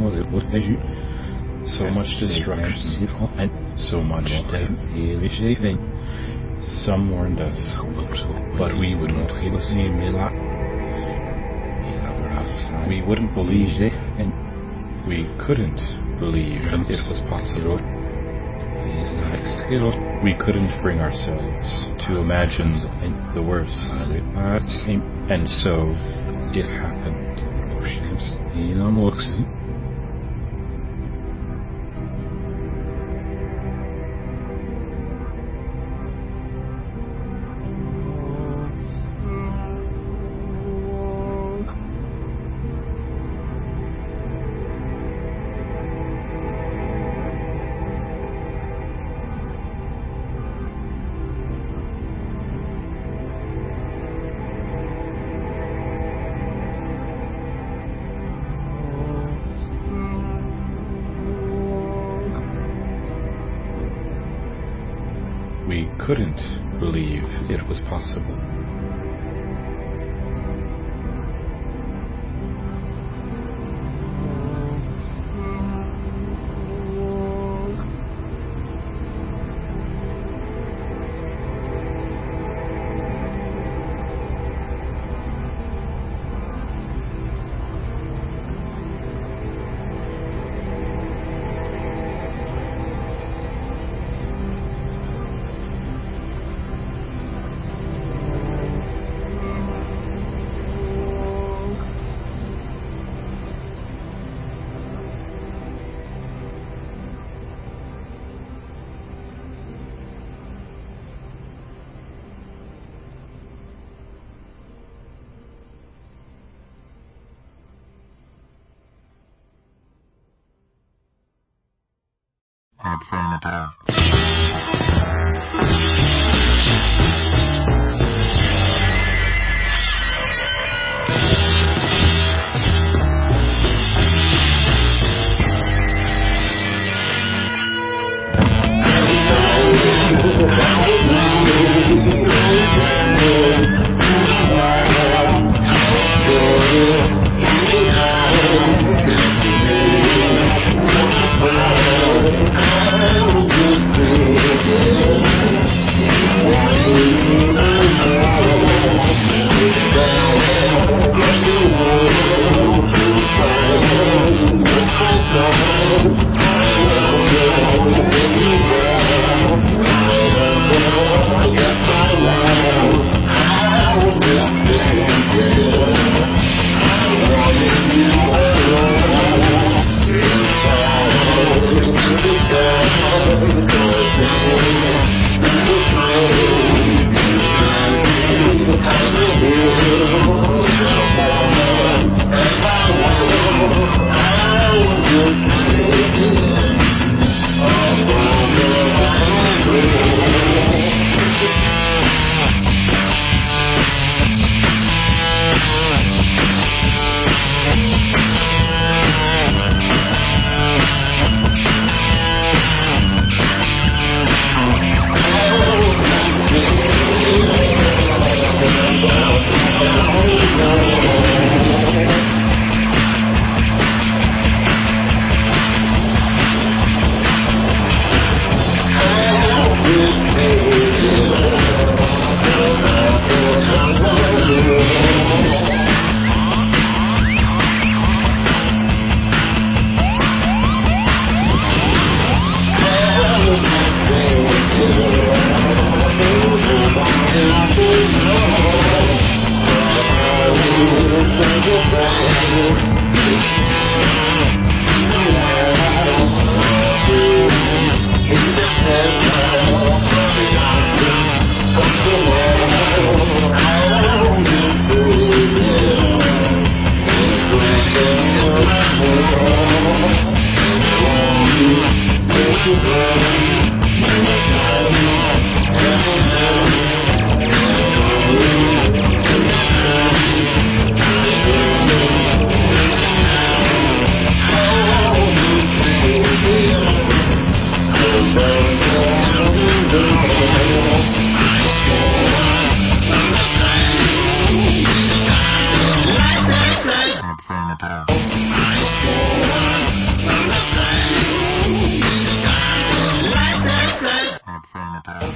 So much destruction and so much death. Some warned us, but we wouldn't listen. We wouldn't believe, and we couldn't believe it was possible. We couldn't bring ourselves to imagine the worst, and so it happened. We couldn't believe it was possible. Thank you.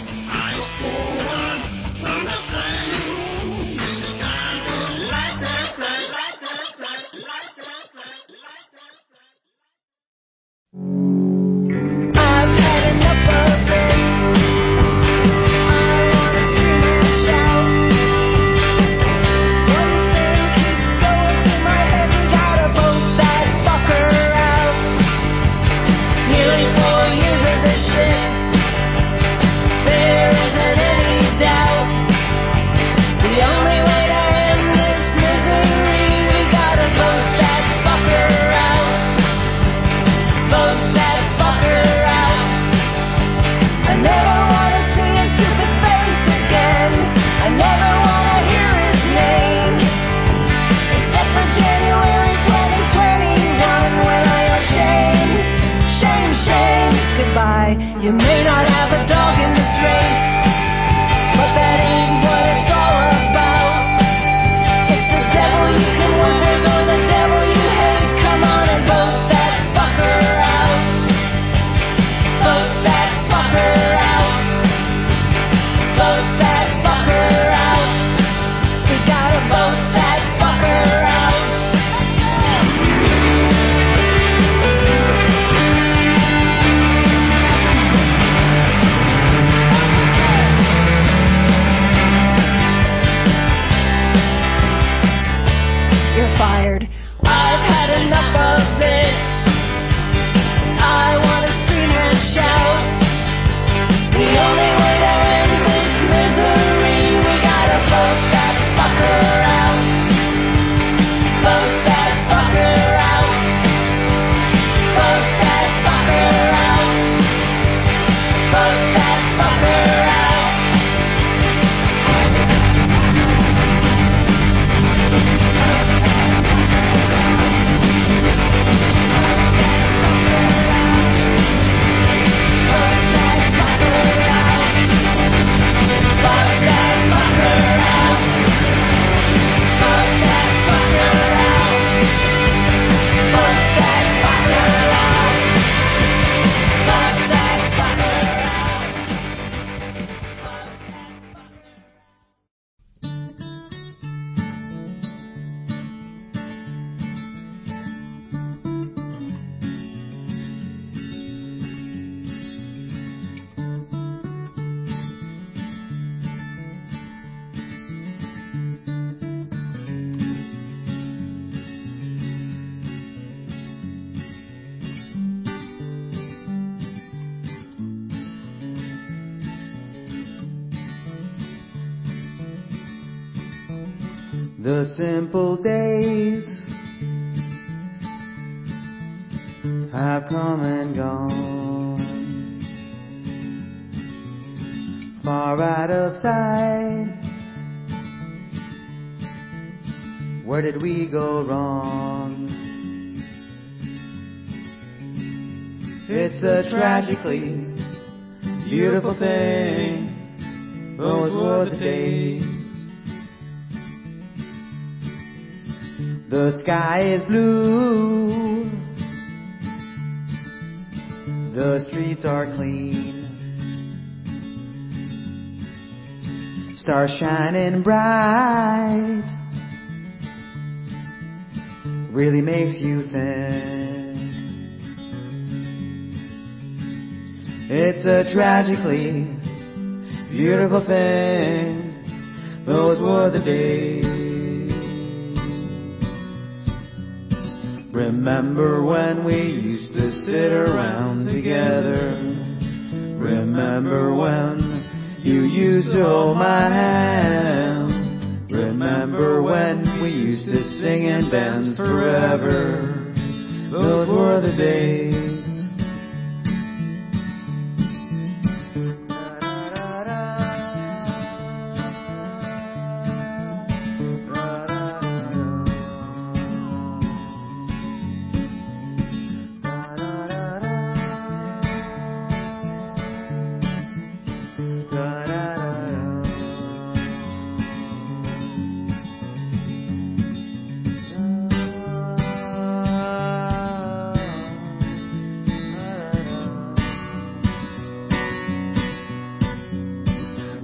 You may not have a dog in this race, but that ain't what it's all about. It's the devil you can work with or the devil you hate. Come on and vote that fucker out. Vote that fucker out. Vote that fucker out. We gotta vote that fucker out. Fired. I've had enough of this. I want to scream and shout. The only way to end this misery, we gotta vote that fucker out. Vote that fucker out. Vote that fucker out. Vote that fucker out. The simple days have come and gone, far out of sight. Where did we go wrong? It's a tragically beautiful thing. Those were the days. The sky is blue, the streets are clean, stars shining bright, really makes you think. It's a tragically beautiful thing. Those were the days. Remember when we used to sit around together? Remember when you used to hold my hand? Remember when we used to sing and dance forever? Those were the days.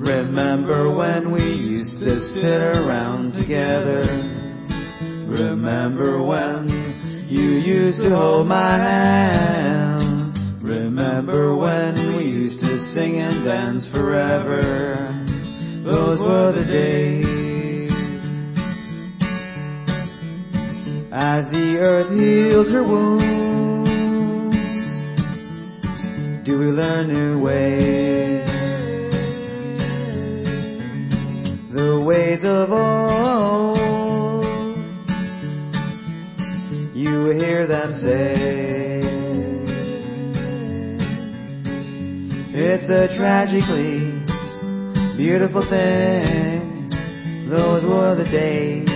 Remember when we used to sit around together. Remember when you used to hold my hand. Remember when we used to sing and dance forever. Those were the days. As the earth heals her wounds, do we learn new ways? The ways of old. You hear them say, it's a tragically beautiful thing. Those were the days.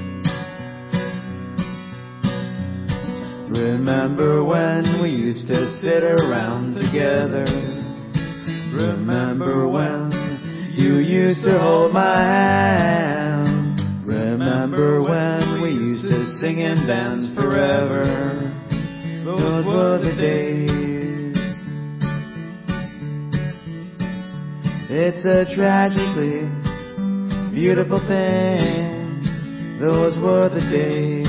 Remember when we used to sit around together. Remember when you used to hold my hand. Remember when we used to sing and dance forever. Those were the days. It's a tragically beautiful thing. Those were the days.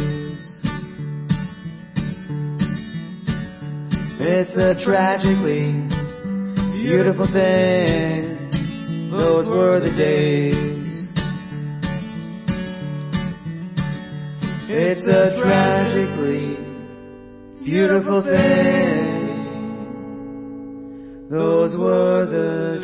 It's a tragically beautiful thing. Those were the days. It's a tragically beautiful thing. Those were the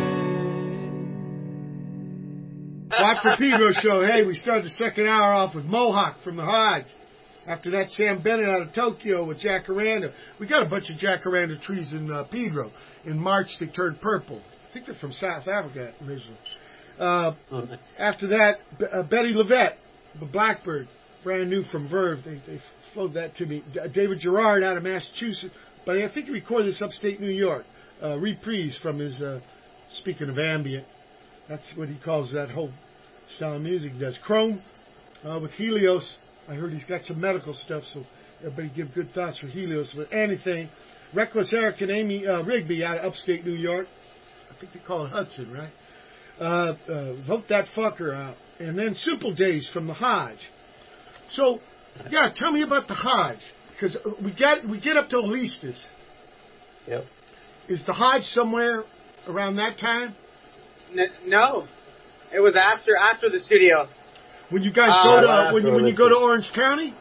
days. Rock for Pedro show. Hey, we started the second hour off with Mohawk from the Hodge. After that, Sam Bennett out of Tokyo with Jacaranda. We got a bunch of Jacaranda trees in uh, Pedro. In March, they turned purple. I think they're from South Africa originally. Uh, oh, nice. After that, B- uh, Betty Levette, the Blackbird, brand new from Verve. They, they flowed that to me. D- David Gerard out of Massachusetts, but I think he recorded this upstate New York. Uh, reprise from his, uh, speaking of ambient, that's what he calls that whole style of music he does. Chrome uh, with Helios. I heard he's got some medical stuff, so everybody give good thoughts for Helios. But anything. Reckless Eric and Amy uh, Rigby out of upstate New York. I think they call it Hudson, right? Uh, uh, vote that fucker out. And then Simple Days from the Hodge. So, yeah, tell me about the Hodge. Because we got we get up to Elistus. Yep. Is the Hodge somewhere around that time? N- no. It was after after the studio. When you guys uh, go to when you when you go to Orange County?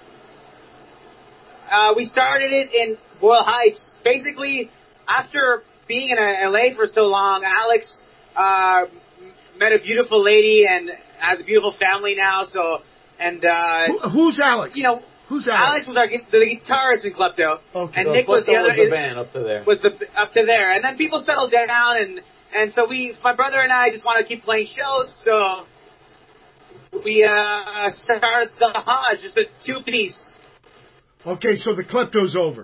Uh, we started it in Boyle Heights. Basically, after being in L A for so long, Alex uh, met a beautiful lady and has a beautiful family now. So, and uh, Who, who's Alex? You know, who's Alex? Alex was our the guitarist in Klepto, okay. and so Nick was the other. Was the band up to there. Was the up to there, and then people settled down, and and so we, my brother and I, just want to keep playing shows. So we uh, started the Hodge, just a two piece. Okay, so the Klepto's over.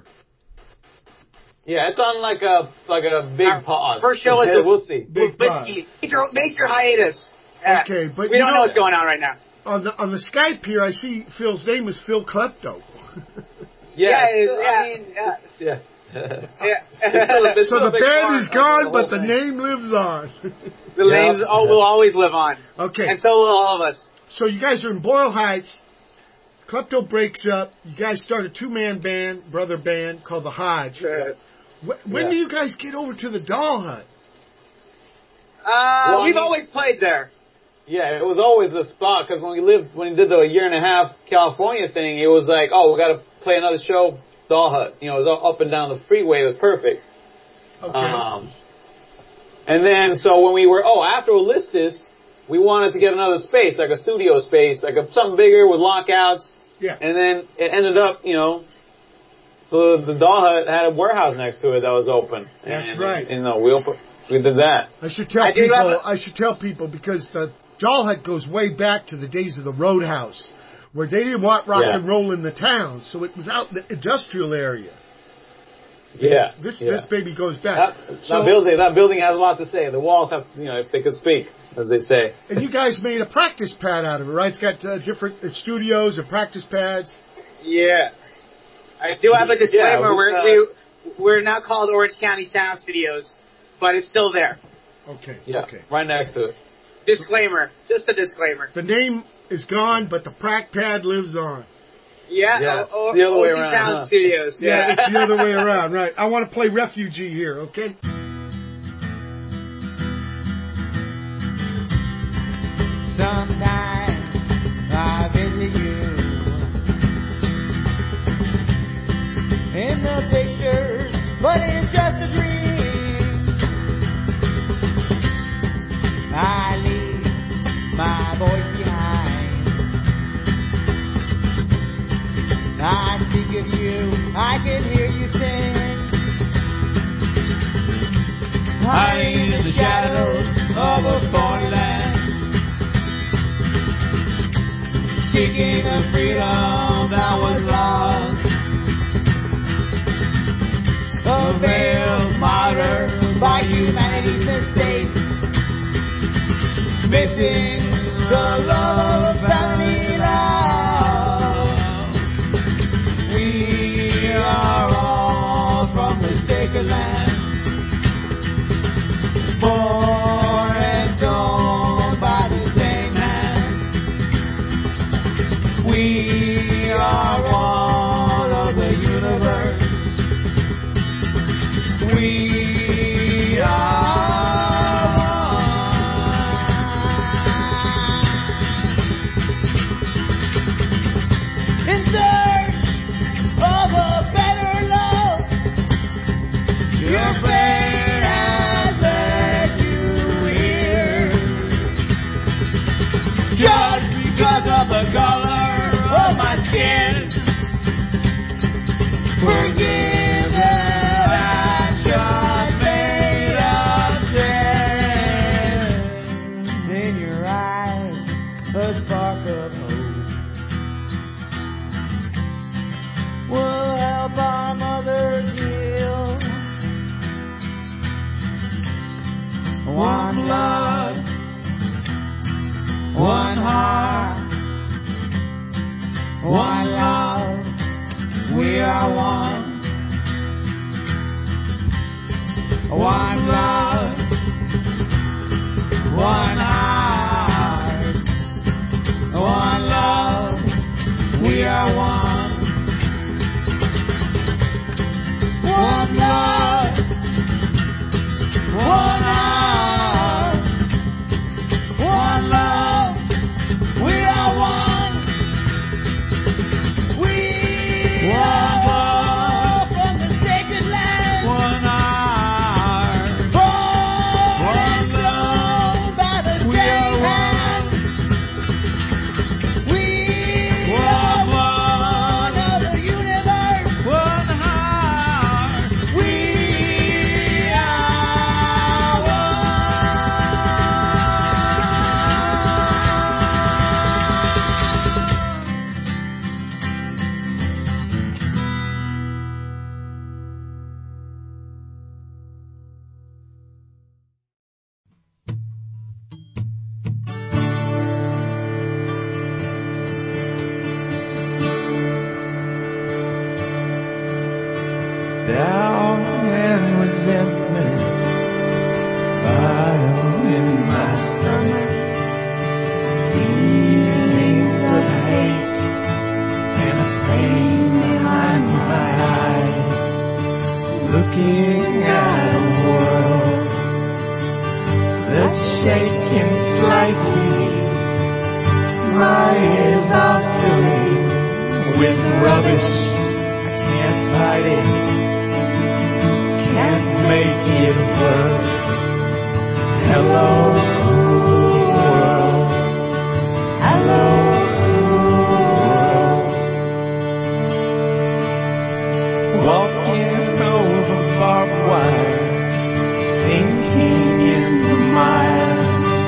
Yeah, it's on like a like a big Our pause. First show was yeah, the we'll see. Big Whiskey. Major, major hiatus. Okay, but we you don't know, know what's going on right now. On the on the Skype here, I see Phil's name is Phil Klepto. yeah, yeah, it's, still, yeah, I mean, yeah, yeah. yeah. It's so the band is gone, but the thing. name lives on. The yep. names oh, will always live on. Okay, and so will all of us. So you guys are in Boyle Heights. Klepto breaks up. You guys start a two-man band, brother band, called the Hodge. Uh, when yeah. do you guys get over to the Doll Hut? Uh, well, we've I mean, always played there. Yeah, it was always a spot because when we lived, when we did the year and a half California thing, it was like, oh, we got to play another show, Doll Hut. You know, it was up and down the freeway. It was perfect. Okay. Um, and then, so when we were, oh, after Elistus, we wanted to get another space, like a studio space, like a, something bigger with lockouts. Yeah. And then it ended up, you know, the, the Doll Hut had a warehouse next to it that was open. That's and, right. And, you know, we, open, we did that. I should tell I people. a- I should tell people because the Doll Hut goes way back to the days of the Roadhouse, where they didn't want rock Yeah. and roll in the town, so it was out in the industrial area. Yeah. This yeah. this baby goes back. That, so, that building, that building has a lot to say. The walls have, you know, if they could speak, as they say. And you guys made a practice pad out of it, right? It's got uh, different uh, studios and practice pads. Yeah. I do have a disclaimer. Yeah, we, we're, uh, we, we're now called Orange County Sound Studios, but it's still there. Okay. Yeah, Okay. right next to it. Disclaimer. Just a disclaimer. The name is gone, but the prac pad lives on. Yeah. Yeah, O- o- the other way O C around, Sound huh? Studios. Yeah, Yeah. it's the other way around, right? I want to play Refugee here, okay? Sometimes I visit you in the pictures, but it's just a dream. I leave my voice behind. I speak of you, I can hear you sing. Hiding in the shadows of a foreign land, seeking the freedom that was lost. A veiled martyr by humanity's mistakes, missing the love of family love. We are all from the sacred land, born and sown by the same hand. We are all of the universe. We are one. In search of a better love, your fate has led you here. Just because of the color of my skin, forgive that I just made a sin. In your eyes, a spark of hope will help our mothers heal. One love, one heart, one love, we are one. One love, one heart, one love, we are one. One love, one heart, one love, we are one. We are all from the sacred land. One heart, born and sown by the same hand. We are one of the universe. One heart, we are one. Down in resentment, bottom in my stomach, feelings of hate and a pain behind my eyes, looking at a world that's shaking slightly. My ears are filling with rubbish, I can't fight it. Can't make it work. Hello, world. Hello, world. Walking over barbed wire, sinking in the mire.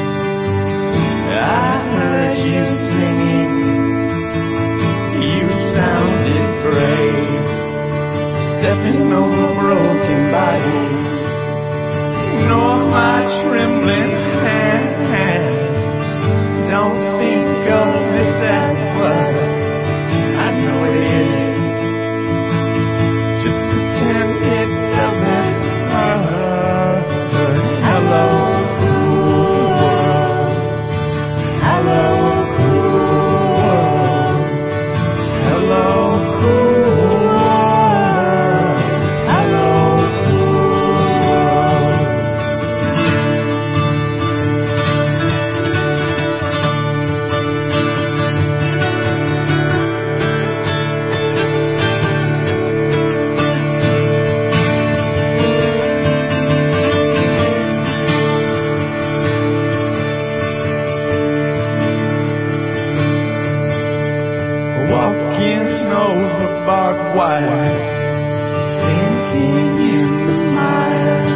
I heard you singing. You sounded brave. Stepping over broken bodies, nor my trembling hands. Don't think of this as blood, I know it is. Just pretend it doesn't hurt. Hello, water sinking in the mire.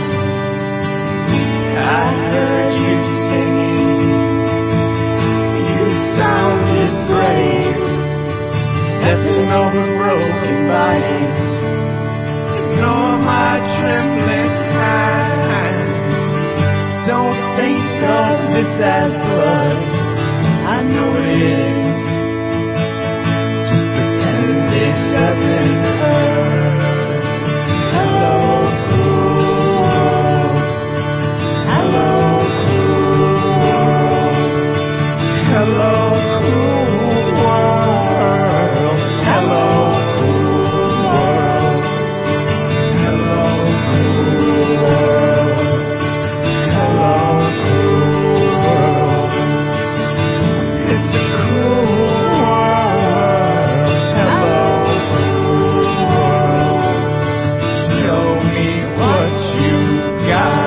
I heard you singing, you sounded brave, stepping over broken bodies. Ignore my trembling hand. Don't think of this as blood, I know it is. Just pretend it doesn't hurt. Hello, cruel world. Hello, cruel world. Hello, cruel world. Hello, cruel world. Hello, cruel world. Hello, cruel world. It's a cruel world. Hello, cruel world. Show me what you got.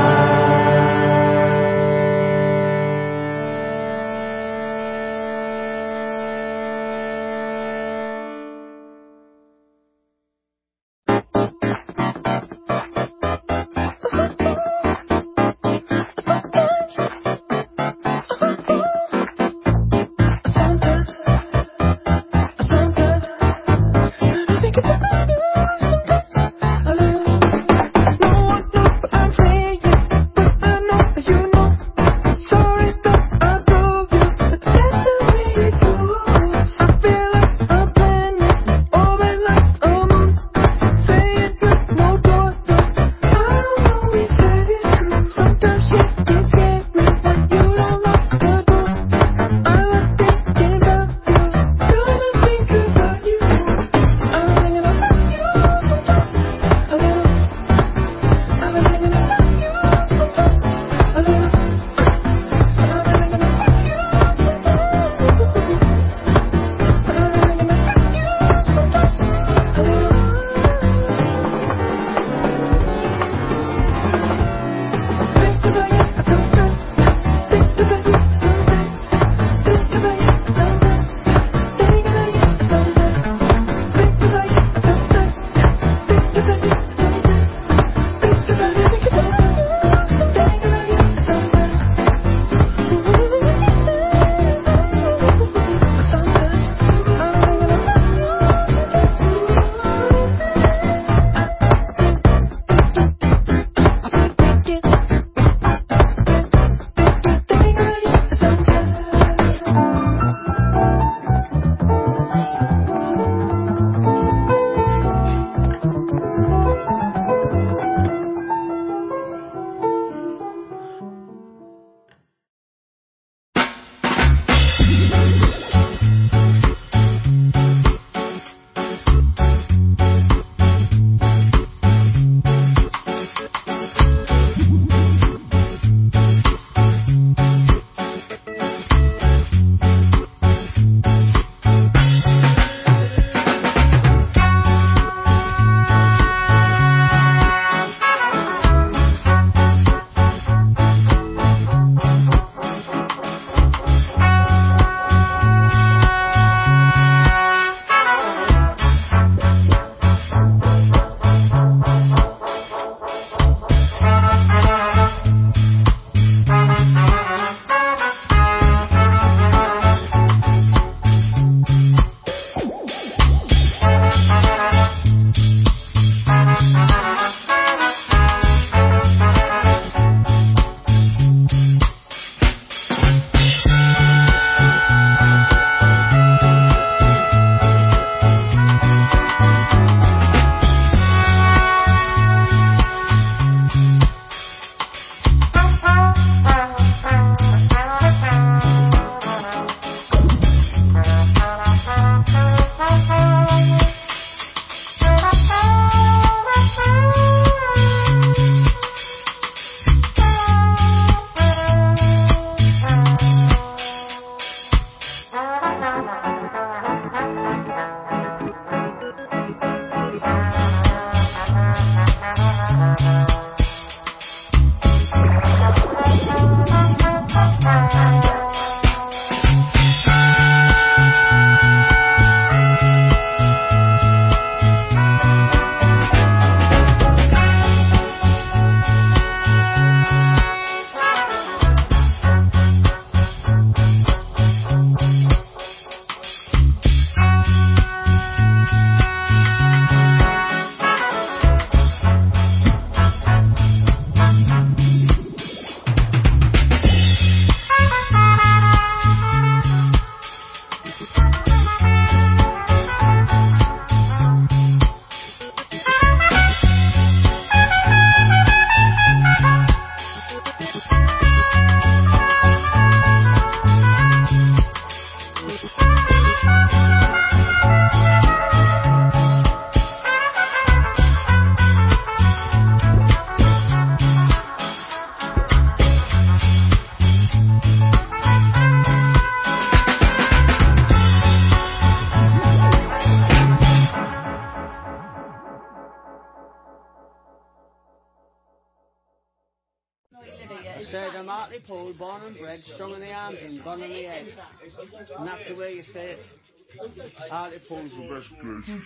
Hartlepool, born and bred, strong in the arms and gone in the head. And that's the way you say it. Hartlepool's the best place.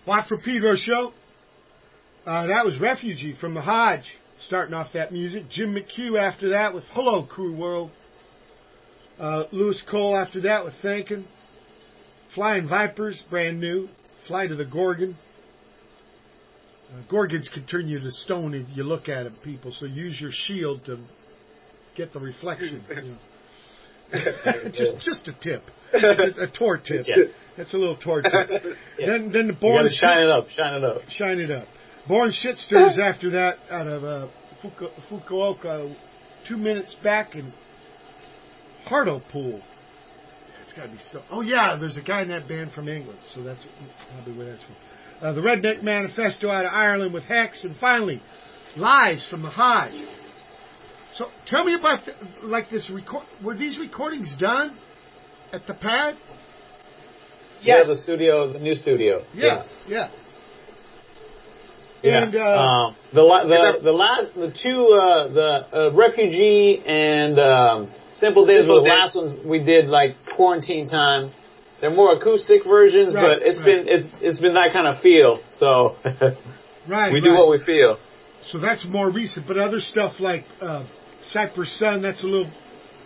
Watt for Pedro show. Uh, that was Refugee from the Hodge. Starting off that music. Jim McHugh after that with Hello Crew World. Uh, Lewis Cole after that with Thankin'. Flying Vipers, brand new. Fly to the Gorgon. Uh, Gorgons can turn you to stone if you look at them, people. So use your shield to get the reflection. You know. just, just a tip, a, a tour tip. Yeah. That's a little tour tip. Yeah. Then, then the Born. You gotta shine it up, shine it up, shine it up. Born Shitsters after that out of uh, Fuku, Fukuoka, two minutes back in Hartlepool. It's got to be so. Oh yeah, there's a guy in that band from England, so that's probably where that's from. Uh, the Redneck Manifesto out of Ireland with Hex, and finally, Lies from the Hodge. So tell me about the, like this record. Were these recordings done at the pad? Yes, yeah, the studio, the new studio. Yeah, yeah. Yeah. And, uh, um, the the the last the two uh, the uh, Refugee and um, Simple Days Simple were the Days. last ones we did like quarantine time. They're more acoustic versions, right, but it's right. been it's it's been that kind of feel. So right, we do right. what we feel. So that's more recent, but other stuff like uh, Cypress Sun, that's a little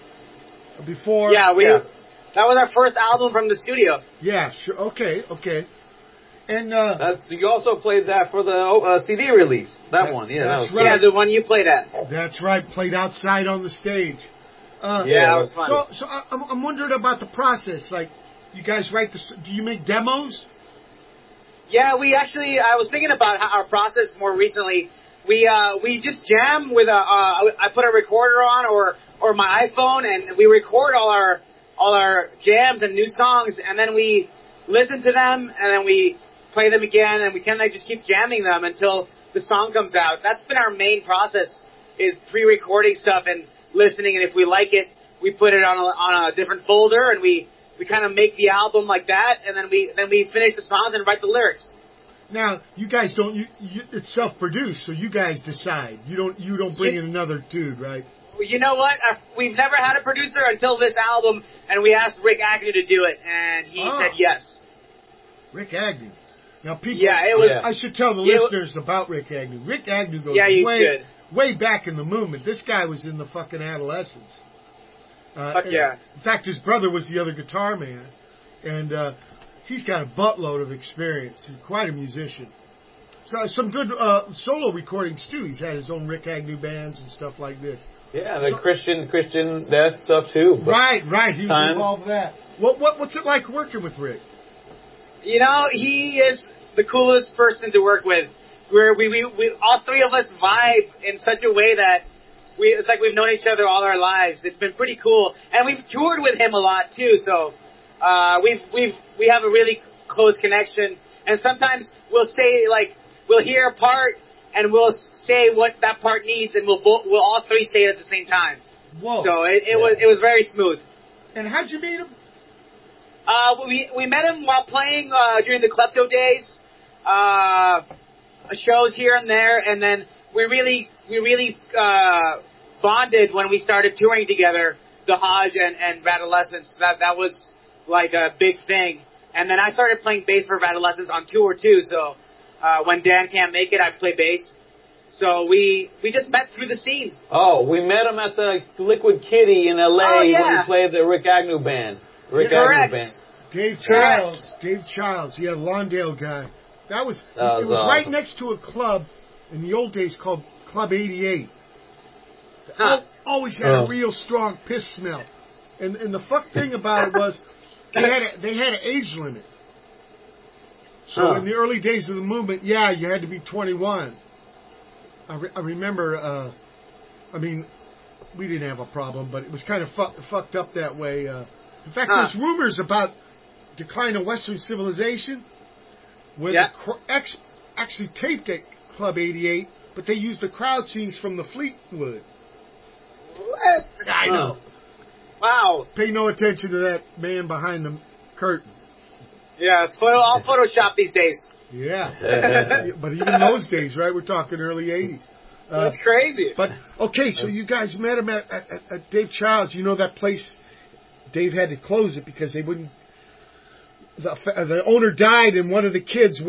before. Yeah, we Yeah. that was our first album from the studio. Yeah, sure. Okay, okay. And uh, That's, you also played that for the uh, C D release. That, That- one, yeah, that that's was right. Yeah, the one you played at. that's right, played outside on the stage. Uh, Yeah, Yeah, it was fun. So, so I- I'm, I'm wondering about the process. Like, you guys write the. Do you make demos? Yeah, we actually. I was thinking about how our process more recently. We uh, we just jam with a. Uh, I put a recorder on or or my iPhone, and we record all our all our jams and new songs, and then we listen to them, and then we play them again, and we kind of just keep jamming them until the song comes out. That's been our main process: is pre-recording stuff and listening, and if we like it, we put it on a, on a different folder, and we. We kind of make the album like that, and then we then we finish the songs and write the lyrics. Now, you guys don't. You, you, it's self-produced, so you guys decide. You don't. You don't bring in another dude, right? You know what? Uh, We've never had a producer until this album, and we asked Rick Agnew to do it, and he Oh. said yes. Rick Agnew. Now, people. Yeah, it was. Yeah. I should tell the Yeah, listeners about Rick Agnew. Rick Agnew goes Yeah, you way, should. way back in the movement. This guy was in the fucking Adolescents. Uh, Fuck and yeah. In fact, his brother was the other guitar man, and uh, he's got a buttload of experience. He's quite a musician. So some good uh, solo recordings too. He's had his own Rick Agnew bands and stuff like this. Yeah, the So- Christian Christian death stuff too. but- Right, right. He was Times. involved in that. What, what, what's it like working with Rick? You know, he is the coolest person to work with. Where we, we, we all three of us vibe in such a way that we it's like we've known each other all our lives. It's been pretty cool, and we've toured with him a lot too. So uh, we've we've we have a really close connection, and sometimes we'll say like we'll hear a part and we'll say what that part needs, and we'll both, we'll all three say it at the same time. Whoa. So it, it Yeah. was it was very smooth. And how'd you meet him? Uh, we we met him while playing uh, during the Klepto days, uh, shows here and there, and then we really we really uh, bonded when we started touring together, the Hodge and and Radolescents. That that was like a big thing. And then I started playing bass for Radolescents on tour too. So uh, when Dan can't make it, I play bass. So we we just met through the scene. Oh, we met him at the Liquid Kitty in L A Oh, yeah. when he played the Rick Agnew band. Rick Correct. Agnew band. Dave Childs. Dave Childs. Yeah, Lawndale guy. That was, That was it was right awesome. next to a club in the old days called Club eighty-eight. Huh. Al- Always had Oh. a real strong piss smell. And and the fuck thing about it was they had a, they had an age limit. So Huh. in the early days of the movement, yeah, you had to be twenty-one. I, re- I remember, uh, I mean, we didn't have a problem, but it was kind of fu- fucked up that way. Uh, in fact, Huh. there's rumors about decline of Western civilization, where Yeah. the cr- ex- actually taped at Club eighty-eight, but they used the crowd scenes from the Fleetwood. What? I know. Wow. Pay no attention to that man behind the curtain. Yeah, it's photo, all Photoshop these days. Yeah. But even those days, right? We're talking early eighties. Uh, That's crazy. But, okay, so you guys met him at, at, at- at Dave Childs. You know that place, Dave had to close it because they wouldn't, the, the owner died and one of the kids wouldn't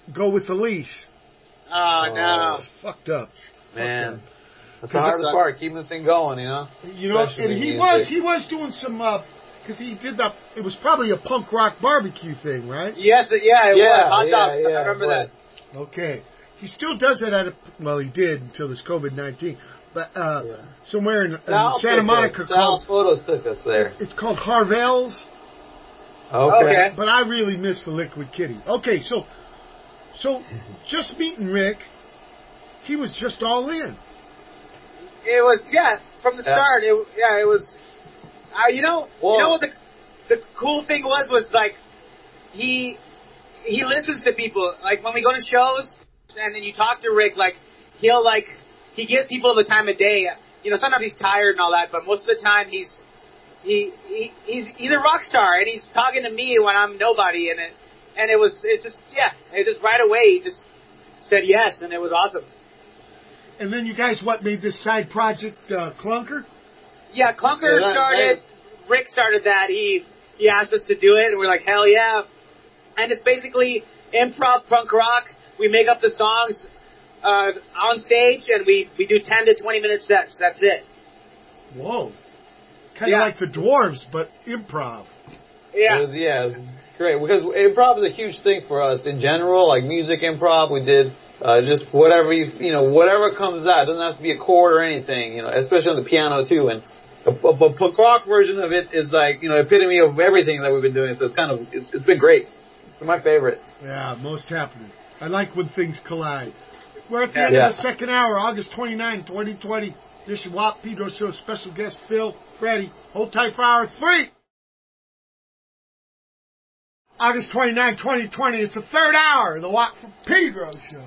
go with the lease. Oh, no. Fucked up. Man. That's 'Cause the hardest that part, keeping the thing going, you know? You know, Especially and he music. was he was doing some, uh 'cause he did that, it was probably a punk rock barbecue thing, right? Yes, it- yeah, it Yeah, was. Hot yeah, dogs. yeah, I remember it that. was. Okay. He still does it at a, well, he did until this COVID nineteen. But, uh, Yeah. somewhere in, in Sal Santa took Monica us. Sal's called, photos took us there. it's called Harvell's. Okay. Okay. But I really miss the Liquid Kitty. Okay, so, so, just meeting Rick, he was just all in. It was, yeah, from the Yeah. start. It, yeah, it was. Uh, you know, Well- you know what the the cool thing was was like he he listens to people. Like when we go to shows and then you talk to Rick, like he'll like he gives people the time of day. You know, sometimes he's tired and all that, but most of the time he's he, he he's he's a rock star and he's talking to me when I'm nobody, and it and it was it's just yeah, it just right away he just said yes, and it was awesome. And then you guys, what, made this side project, uh, Clunker? Yeah, Clunker Yeah, that- started. Rick started that. He he asked us to do it, and we're like, hell yeah! And it's basically improv punk rock. We make up the songs uh, on stage, and we, we do ten to twenty minute sets. That's it. Whoa. Kind of Yeah. like the Dwarves, but improv. Yeah. It was, yeah, it was great. Because improv is a huge thing for us in general, like music improv. We did uh, just whatever, you, you know, whatever comes out. It doesn't have to be a chord or anything, you know, especially on the piano, too. And a, a, a punk rock version of it is like, you know, epitome of everything that we've been doing. So it's kind of, it's, it's been great. It's my favorite. Yeah, most happening. I like when things collide. We're at the Yeah. end Yeah. of the second hour, August twenty-ninth, twenty twenty. This is W A P Pedro Show, special guest Phil, Freddie. Hold tight for hour three. August twenty-ninth, twenty twenty. It's the third hour of the W A P Pedro Show.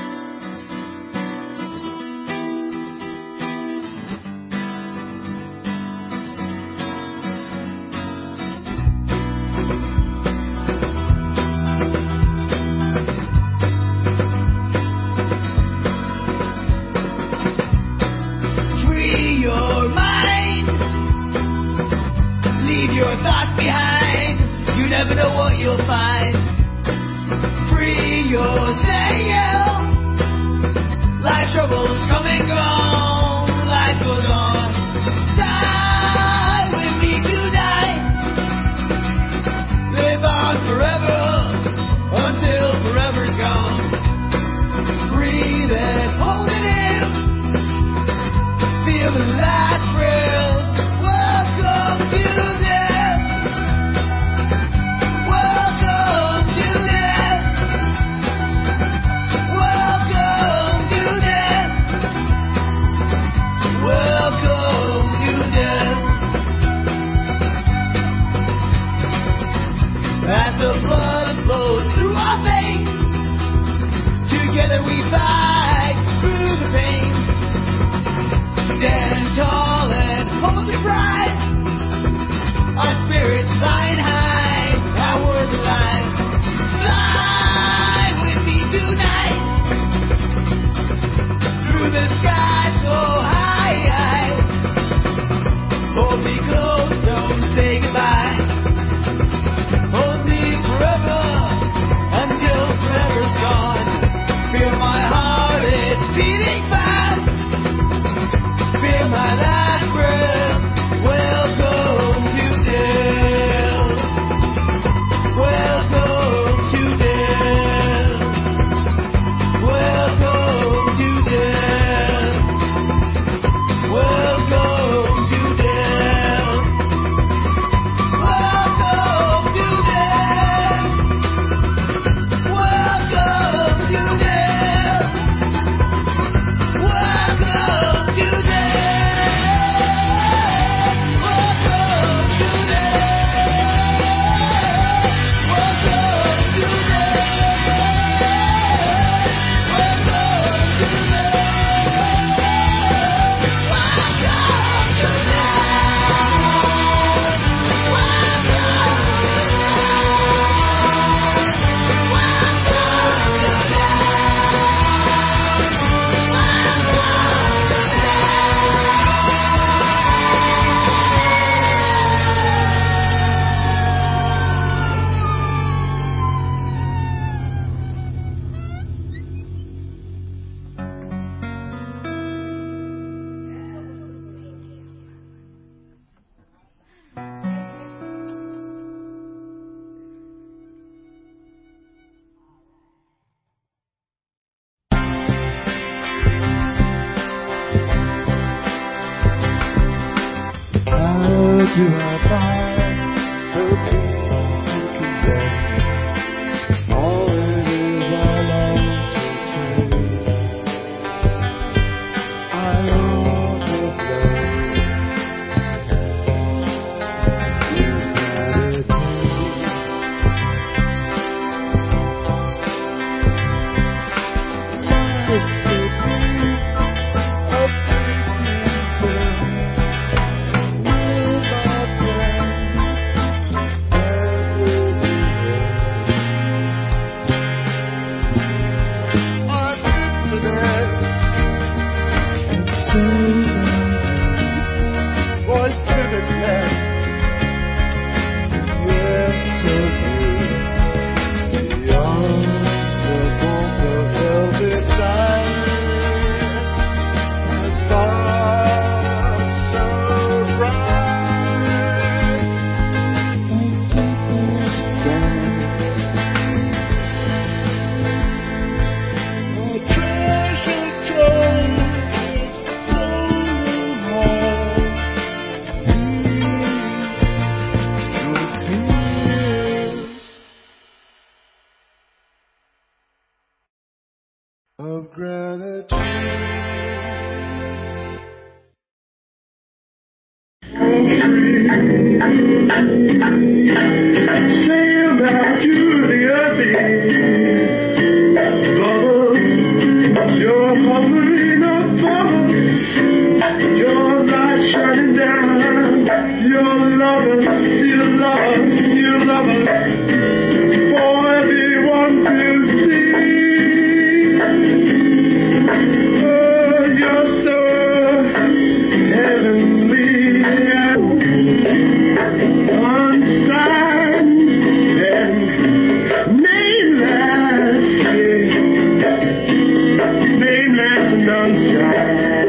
Free your mind. Leave your thoughts behind. You never know what you'll find. Free yourself. Life troubles come and go. Life goes on. Die with me tonight. Live on forever until forever's gone. Breathe and hold it in. Feel the last breath. Welcome to death. Welcome to death. Welcome to death. Welcome to death. As the blood flows through our veins, together we fight through the pain. Stand tall and hold your pride. Our spirits flying high, our words alive. Fly with me tonight. Through the sky so high, high. Hold me close, don't say goodbye. Hold me forever until forever's gone. Feel my heart, it's beating fast. Feel my last breath. Welcome to death. Do I buy her things to convey all it is I long to say? I long to flow with gratitude. Of gratitude. Sail down to the earth, bubbles. You're hovering up, bubbles. Your light shining down. Your lovers, your lovers, your lovers, for everyone to see. Oh, you're so heavenly. Unsigned and nameless, nameless and unsigned.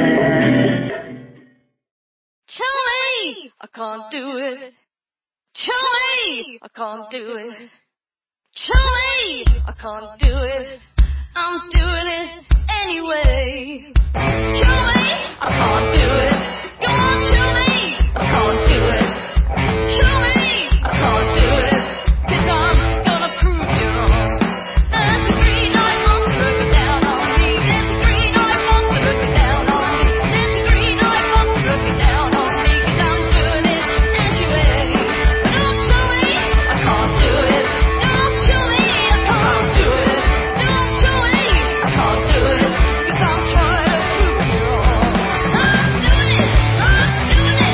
Charlie, I can't do it. Charlie, I can't do it. Charlie, I can't do it. I'm doing it anyway. Charlie, I can't do it. Go on, Charlie, I can't do it. Charlie, I can't do it. 'Cause I'm gonna prove you wrong. There's a green eyed monster looking down on me. There's a green eyed monster looking down on me. There's a green eyed monster looking down on me. 'Cause I'm doing it anyway. But don't tell me I can't do it. Don't tell me I can't do it. Don't tell me I can't do it. 'Cause I'm trying to prove you wrong. I'm doing it. I'm doing it.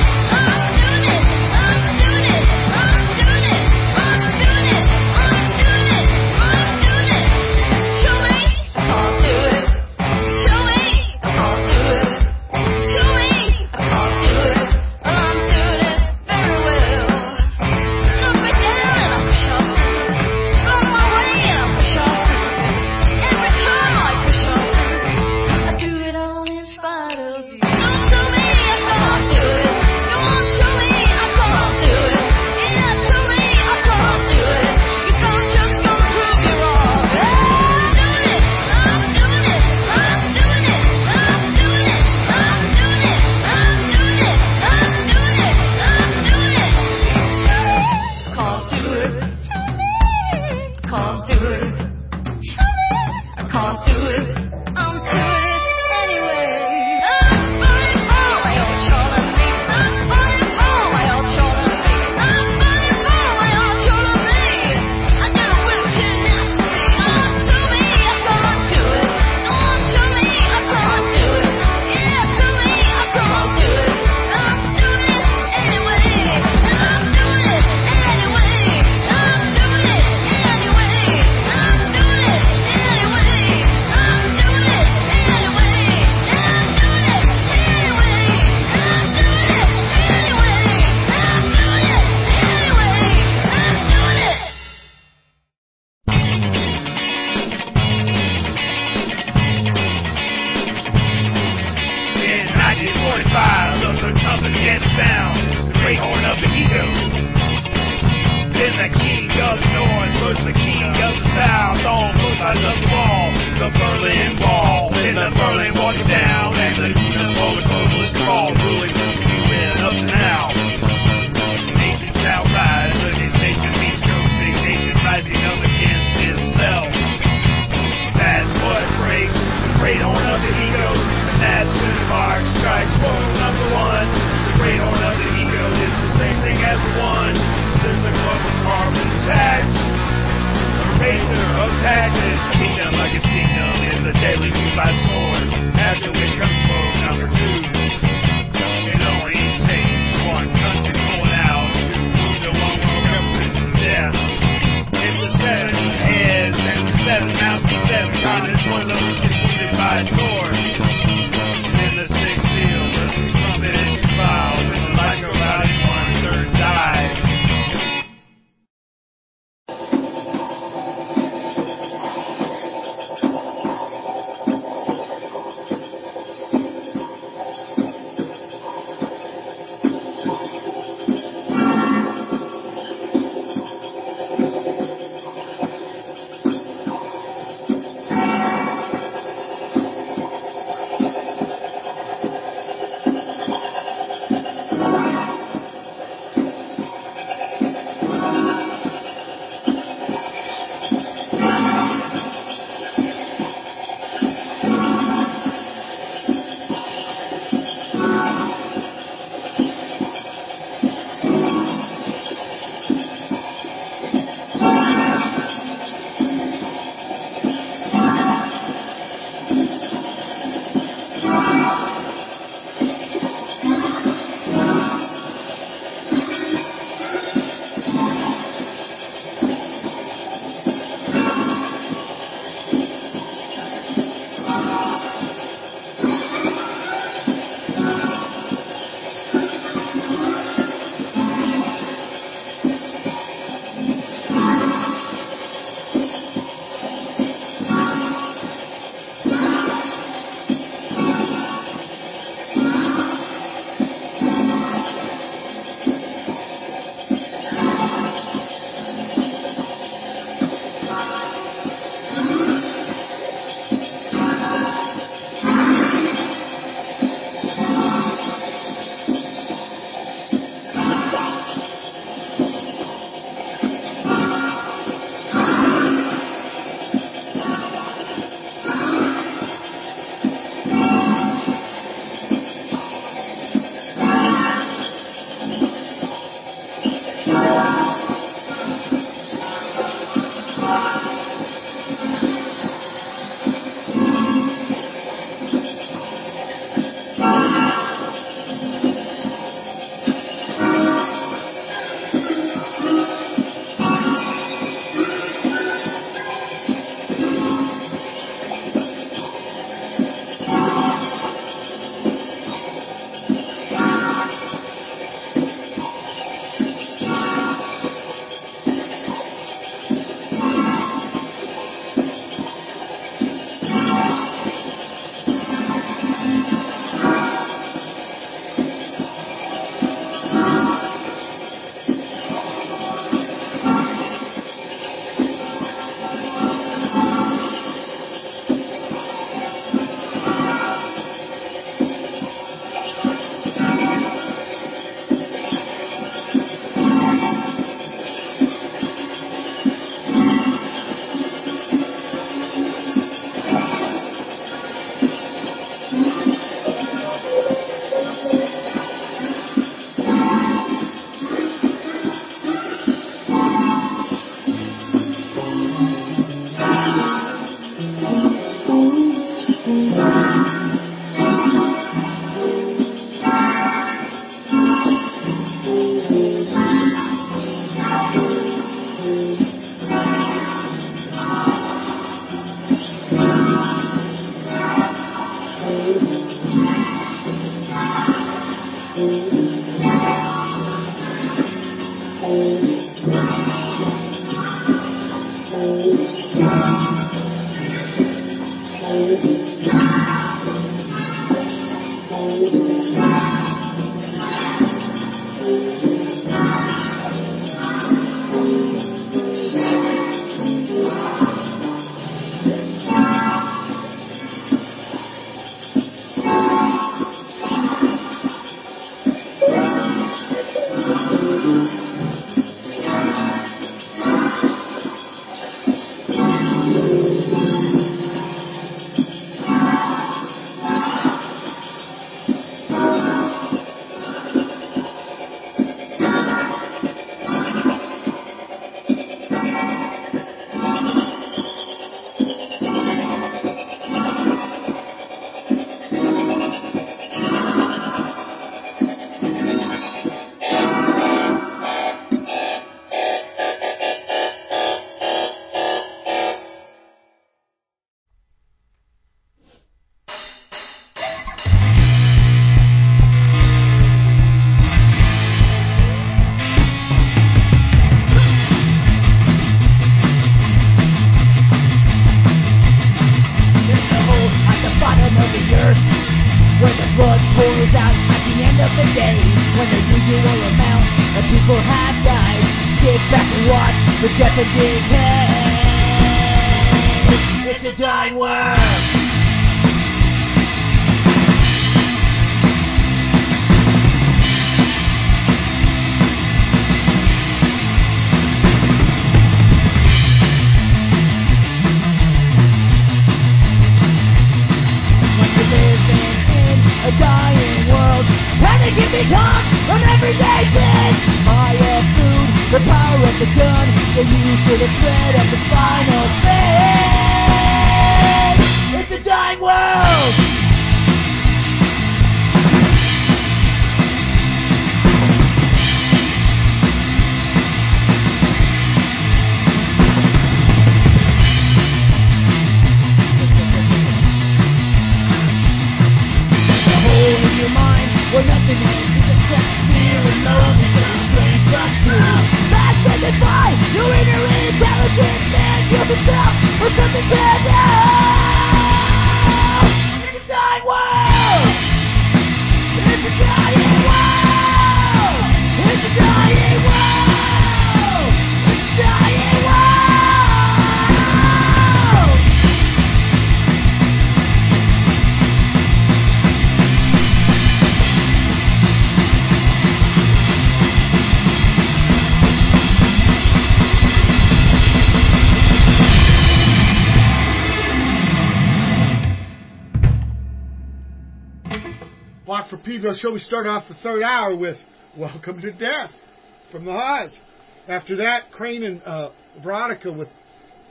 Block for Pedro show. We start off the third hour with Welcome to Death from the Hive. After that, Crane and uh, Veronica with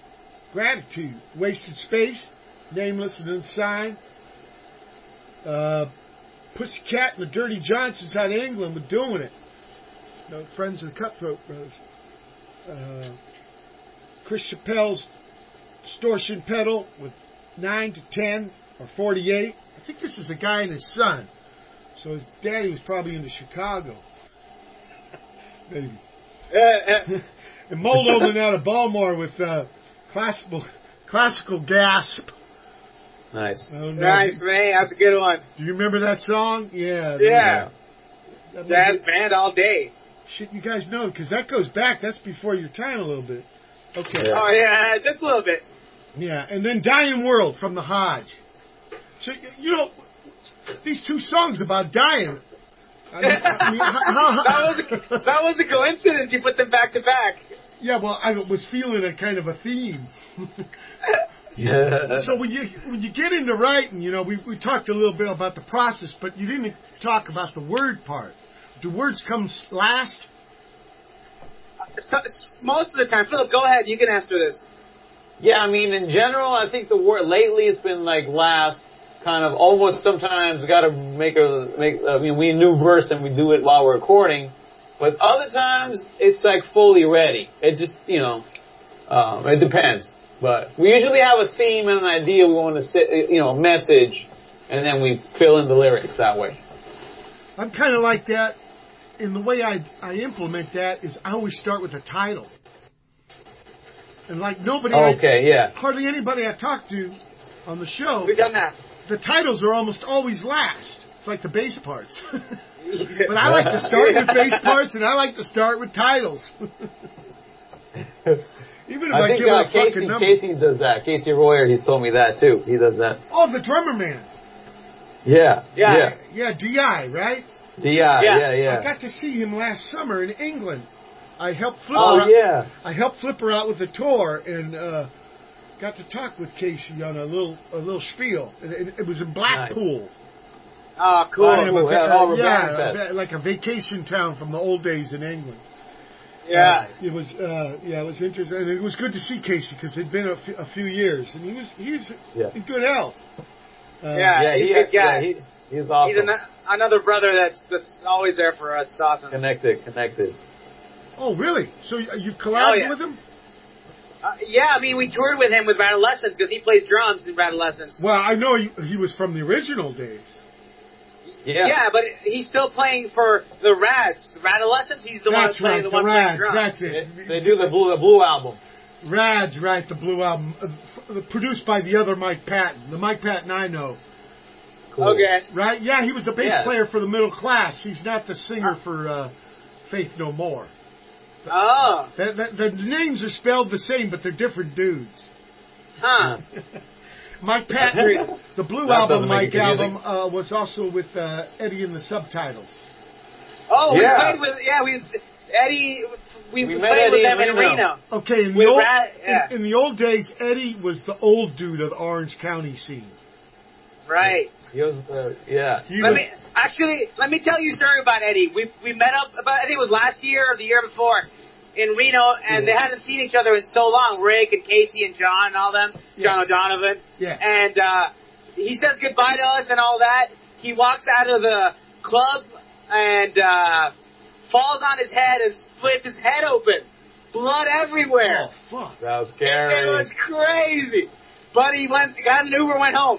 Gratitude, Wasted Space, Nameless and Unsigned. Uh, Pussycat and the Dirty Johnsons out of England were doing it. You know, friends of the Cutthroat Brothers. Uh, Chris Chappelle's Distortion Pedal with nine to ten or forty-eight. I think this is a guy and his son. So his daddy was probably into Chicago. Maybe. And Mold Omen out of Baltimore with uh, classical classical gasp. Nice. Oh, no. Nice, man. That's a good one. Do you remember that song? Yeah. Yeah. That Jazz was- band all day. Shit, you guys know, because that goes back. That's before your time a little bit. Okay. Yeah. Oh, yeah, just a little bit. Yeah, and then Dying World from the Hodge. So, you know, these two songs about dying. I mean, I mean, how, how, that, was a, that was a coincidence. You put them back to back. Yeah, well, I was feeling a kind of a theme. Yeah. So when you when you get into writing, you know, we we talked a little bit about the process, but you didn't talk about the word part. Do words come last? So, most of the time. Philip, go ahead. You can answer this. Yeah, I mean, in general, I think the word lately it's been like last, kind of almost sometimes got to make a make. I mean, we new verse and we do it while we're recording, but other times it's like fully ready. It just you know, um, it depends. But we usually have a theme and an idea we want to say, you know, a message, and then we fill in the lyrics that way. I'm kind of like that. In the way I I implement that is I always start with a title. And like nobody, Oh, okay, I, yeah. hardly anybody I talk to on the show, We've done that. the titles are almost always last. It's like the bass parts. But I like to start with bass parts, and I like to start with titles. Even if I, I think give it uh, a fucking Casey number. Casey does that. Casey Royer, he's told me that too. He does that. Oh, the drummer man. Yeah, Yeah. yeah, Yeah, D I, right? D I, Yeah. yeah, yeah. I got to see him last summer in England. I helped flip Oh her out. yeah. I helped flip her out with the tour and uh, got to talk with Casey on a little a little spiel. And it, it was in Blackpool. Oh, cool. Right. And it was, yeah, uh, over yeah, Bannerfest. va- like a vacation town from the old days in England. Yeah. Uh, it was uh, yeah, it was interesting. And it was good to see Casey because it'd been a, f- a few years, and he was he's Yeah. in good health. Uh, Yeah. Yeah, he's he, a good guy. yeah, he, he's awesome. He's an, another brother that's that's always there for us. It's awesome. Connected, connected. Oh, really? So you- you've collabed Oh, yeah. with him? Uh, yeah, I mean, we toured with him with Rattlescence because he plays drums in Rattlescence. Well, I know he, he was from the original days. Yeah. Yeah, but he's still playing for the Rads. Rattlescence, he's the one That's that's playing right, the the one playing Rads. drums. That's They, it. they do the blue, the blue album. Rads, right, the Blue Album, uh, f- produced by the other Mike Patton, the Mike Patton I know, Cool. Okay. right? Yeah, he was the bass Yeah. player for the Middle Class. He's not the singer for uh, Faith No More. Oh. The, the, the names are spelled the same, but they're different dudes. Huh. Mike Patton, the Blue That Album doesn't make Mike it album confusing. uh, was also with uh, Eddie in the Subtitles. Oh, we Yeah. played with, yeah, we, Eddie, we, We we met played with Eddie them in in Reno. Reno. Okay, in the, With old, Rat- yeah. in, in the old days, Eddie was the old dude of the Orange County scene. Right. He was the, yeah. He Let was, me, actually, let me tell you a story about Eddie. We, we met up about, I think it was last year or the year before in Reno, and they hadn't seen each other in so long. Rick and Casey and John and all them. John O'Donovan. Yeah. And, uh, he says goodbye to us and all that. He walks out of the club and, uh, falls on his head and splits his head open. Blood everywhere. oh, fuck. That was It, scary. it was crazy. But he went, got an Uber, went home.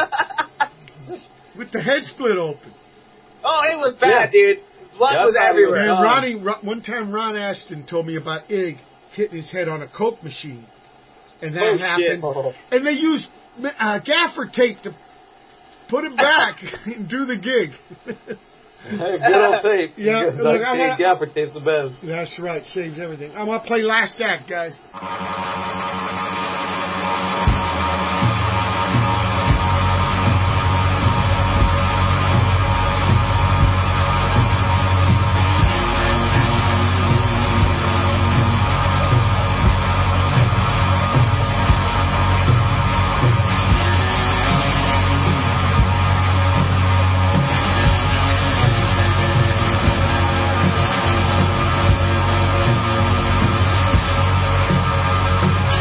With the head split open. Oh, it was bad, Yeah. dude. Blood That's was how it everywhere. And Oh. Ronnie, Ro- one time Ron Ashton told me about Ig hitting his head on a Coke machine. And that Oh, happened. shit. Oh. And they used uh, gaffer tape to put him back and do the gig. Hey, good old tape. Yeah, Good, look, duct I tape, wanna- gaffer tape's the best. That's right, saves everything. I want to play Last Act, guys. Thank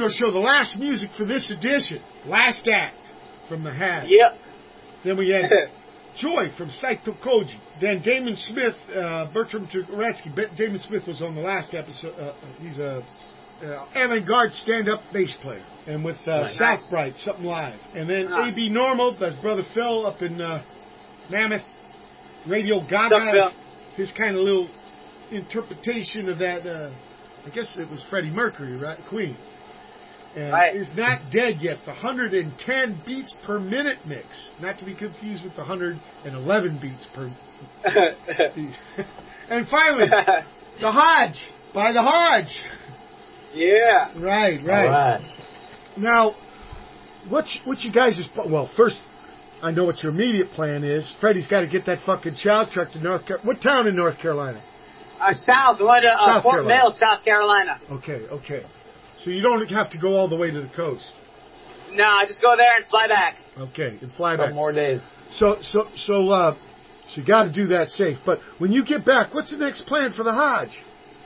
radio show, the last music for this edition, last act from the Hadge. Yep. Then we had Joy from Saito Koji. Then Damon Smith, uh, Bertram Turetsky. Damon Smith was on the last episode. Uh, he's a uh, avant-garde stand-up bass player. And with uh, nice. South Bright, Something Live. And then uh. A B Normal, that's Brother Phil up in uh, Mammoth. Radio Gaga, his kind of little interpretation of that, uh, I guess it was Freddie Mercury, right? Queen. And right. Is not dead yet. The one hundred ten beats per minute mix. Not to be confused with the one hundred eleven beats per And finally, the Hadge, by the Hadge. Yeah. Right, right. All right. Now, what you, what you guys is, well, first, I know what your immediate plan is. Freddie's got to get that fucking chow truck to North Carolina. What town in North Carolina? Uh, south, going to uh, Fort Carolina. Mill, South Carolina. Okay, okay. So you don't have to go all the way to the coast. No, I just go there and fly back. Okay, and fly Couple back. more days. So, so, so, uh, so you got to do that safe. But when you get back, what's the next plan for the Hadge?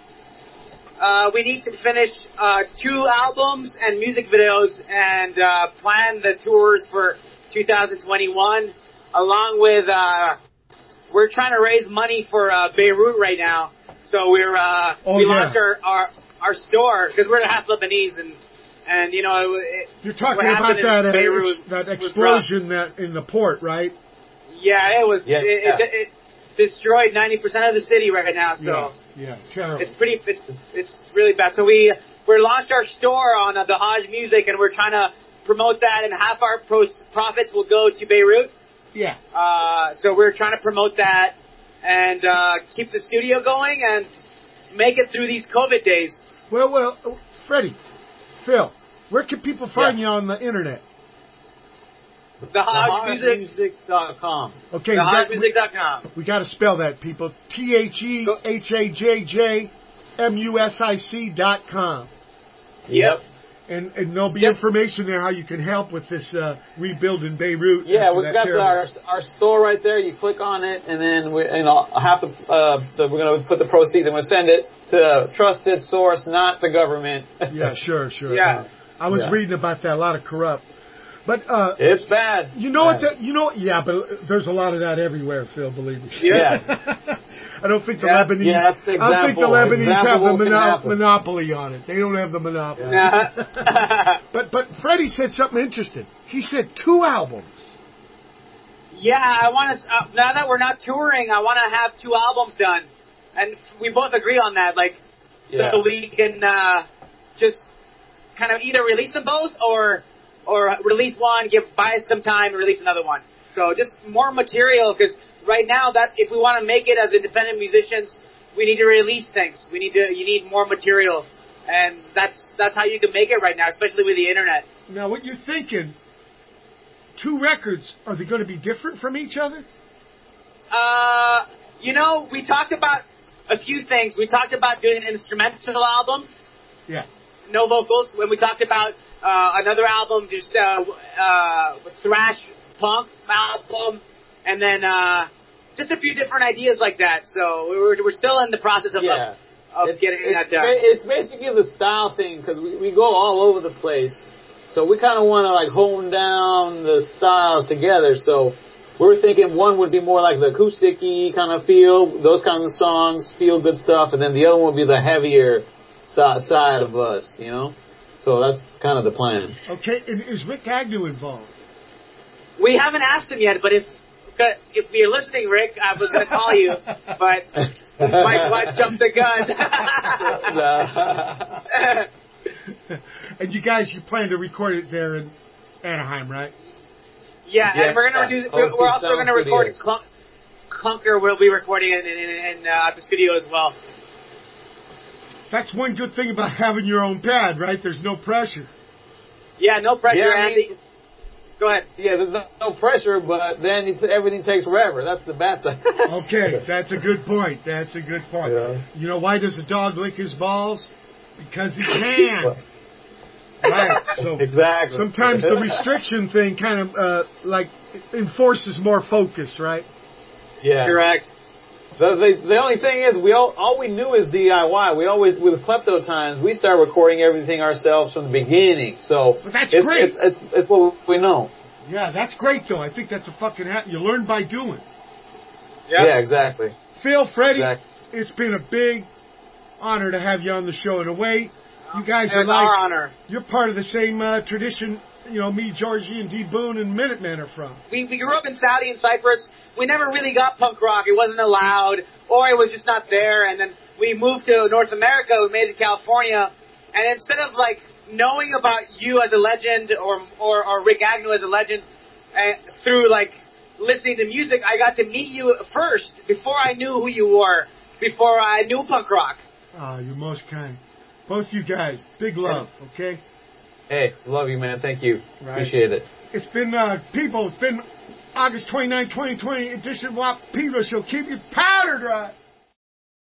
Uh, we need to finish uh, two albums and music videos and uh, plan the tours for two thousand twenty-one, along with, uh, we're trying to raise money for uh, Beirut right now. So we're, uh, oh, we yeah. launched our, our, our store, because we're half Lebanese, and, and you know, it, you're talking about that, uh, Beirut ex- that explosion that in the port, right? Yeah, it was, yeah, it, yeah. It, it destroyed ninety percent of the city right now, so. Yeah, yeah, terrible. It's pretty, it's, it's really bad. So we, we launched our store on uh, the Hadge Music, and we're trying to promote that, and half our pros- profits will go to Beirut. Yeah. Uh, so we're trying to promote that and uh, keep the studio going and make it through these COVID days. Well, well, uh, Freddie, Phil, where can people find yeah. you on the internet? The Hadge Music. music dot com. Okay. The Hadge Music dot com. We got to spell that, people. T H E H A J J M U S I C dot com. Yep. And, and there'll be yep. information there how you can help with this uh, rebuild in Beirut. Yeah, we've got the, our terrible... our store right there. You click on it, and then we, you know, half the, uh, the we're going to put the proceeds and we'll send it to a trusted source, not the government. Yeah, sure, sure. Yeah. I was yeah. reading about that. A lot of corrupt. But uh, it's bad. You know bad. what? That, you know, yeah, but there's a lot of that everywhere, Phil. Believe me. Yeah. I don't think the yeah, Lebanese. Yeah, that's the example. I don't think the Lebanese example have the what mono- monopoly on it. They don't have the monopoly. Yeah. but but Freddie said something interesting. He said two albums. Yeah, I want to. Uh, now that we're not touring, I want to have two albums done, and we both agree on that. Like, yeah. so we can uh, just kind of either release them both or or release one, give buy us some time, and release another one. So just more material, because right now, that if we want to make it as independent musicians, we need to release things. We need to. You need more material, and that's that's how you can make it right now, especially with the internet. Now, what you're thinking? Two records, are they going to be different from each other? Uh, you know, we talked about a few things. We talked about doing an instrumental album. Yeah. No vocals. When we talked about uh, another album, just uh, uh, thrash punk album, and then uh, just a few different ideas like that. So we're we're still in the process of yeah. of, of it's, getting it's that done. Ba- it's basically the style thing, because we, we go all over the place. So we kind of want to like hone down the styles together. So we're thinking one would be more like the acoustic-y kind of feel, those kinds of songs, feel good stuff, and then the other one would be the heavier si- side of us, you know. So that's kind of the plan. Okay, and is Rick Agnew involved? We haven't asked him yet, but if if you're listening, Rick, I was going to call you, but my wife jumped the gun. And you guys, you plan to record it there in Anaheim, right? Yeah, yeah and we're gonna yeah. do. We're, we're also gonna record Studios. Clunk, Clunker. Will be recording in, in, in uh, the studio as well. That's one good thing about having your own pad, right? There's no pressure. Yeah, no pressure, Yeah, I mean, Andy. Go ahead. Yeah, there's no, no pressure, but then it's, everything takes forever. That's the bad side. Okay, that's a good point. That's a good point. Yeah. You know why does a dog lick his balls? Because he can. Right. So exactly. Sometimes the restriction thing kind of uh, like enforces more focus, right? Yeah. Correct. The, the the only thing is, we all all we knew is D I Y. We always with Klepto Times, we start recording everything ourselves from the beginning. So But that's it's, great. It's, it's it's what we know. Yeah, that's great though. I think that's a fucking hat. You learn by doing. Yeah, yeah exactly. Phil, Freddie, exactly. It's been a big honor to have you on the show. In a way, you guys it are was like our honor. You're part of the same uh, tradition. You know, me, Georgie, and D Boone and Minutemen are from. We we grew up in Saudi and Cyprus. We never really got punk rock. It wasn't allowed, or it was just not there. And then we moved to North America. We made it to California. And instead of like knowing about you as a legend or or, or Rick Agnew as a legend uh, through like listening to music, I got to meet you first before I knew who you were, before I knew punk rock. Ah, oh, you're most kind. Both you guys. Big love, okay? Hey, love you, man. Thank you. Right. Appreciate it. It's been, uh, people, it's been August twenty-ninth, twenty twenty edition of W A P Pedro Show. Keep your powder dry.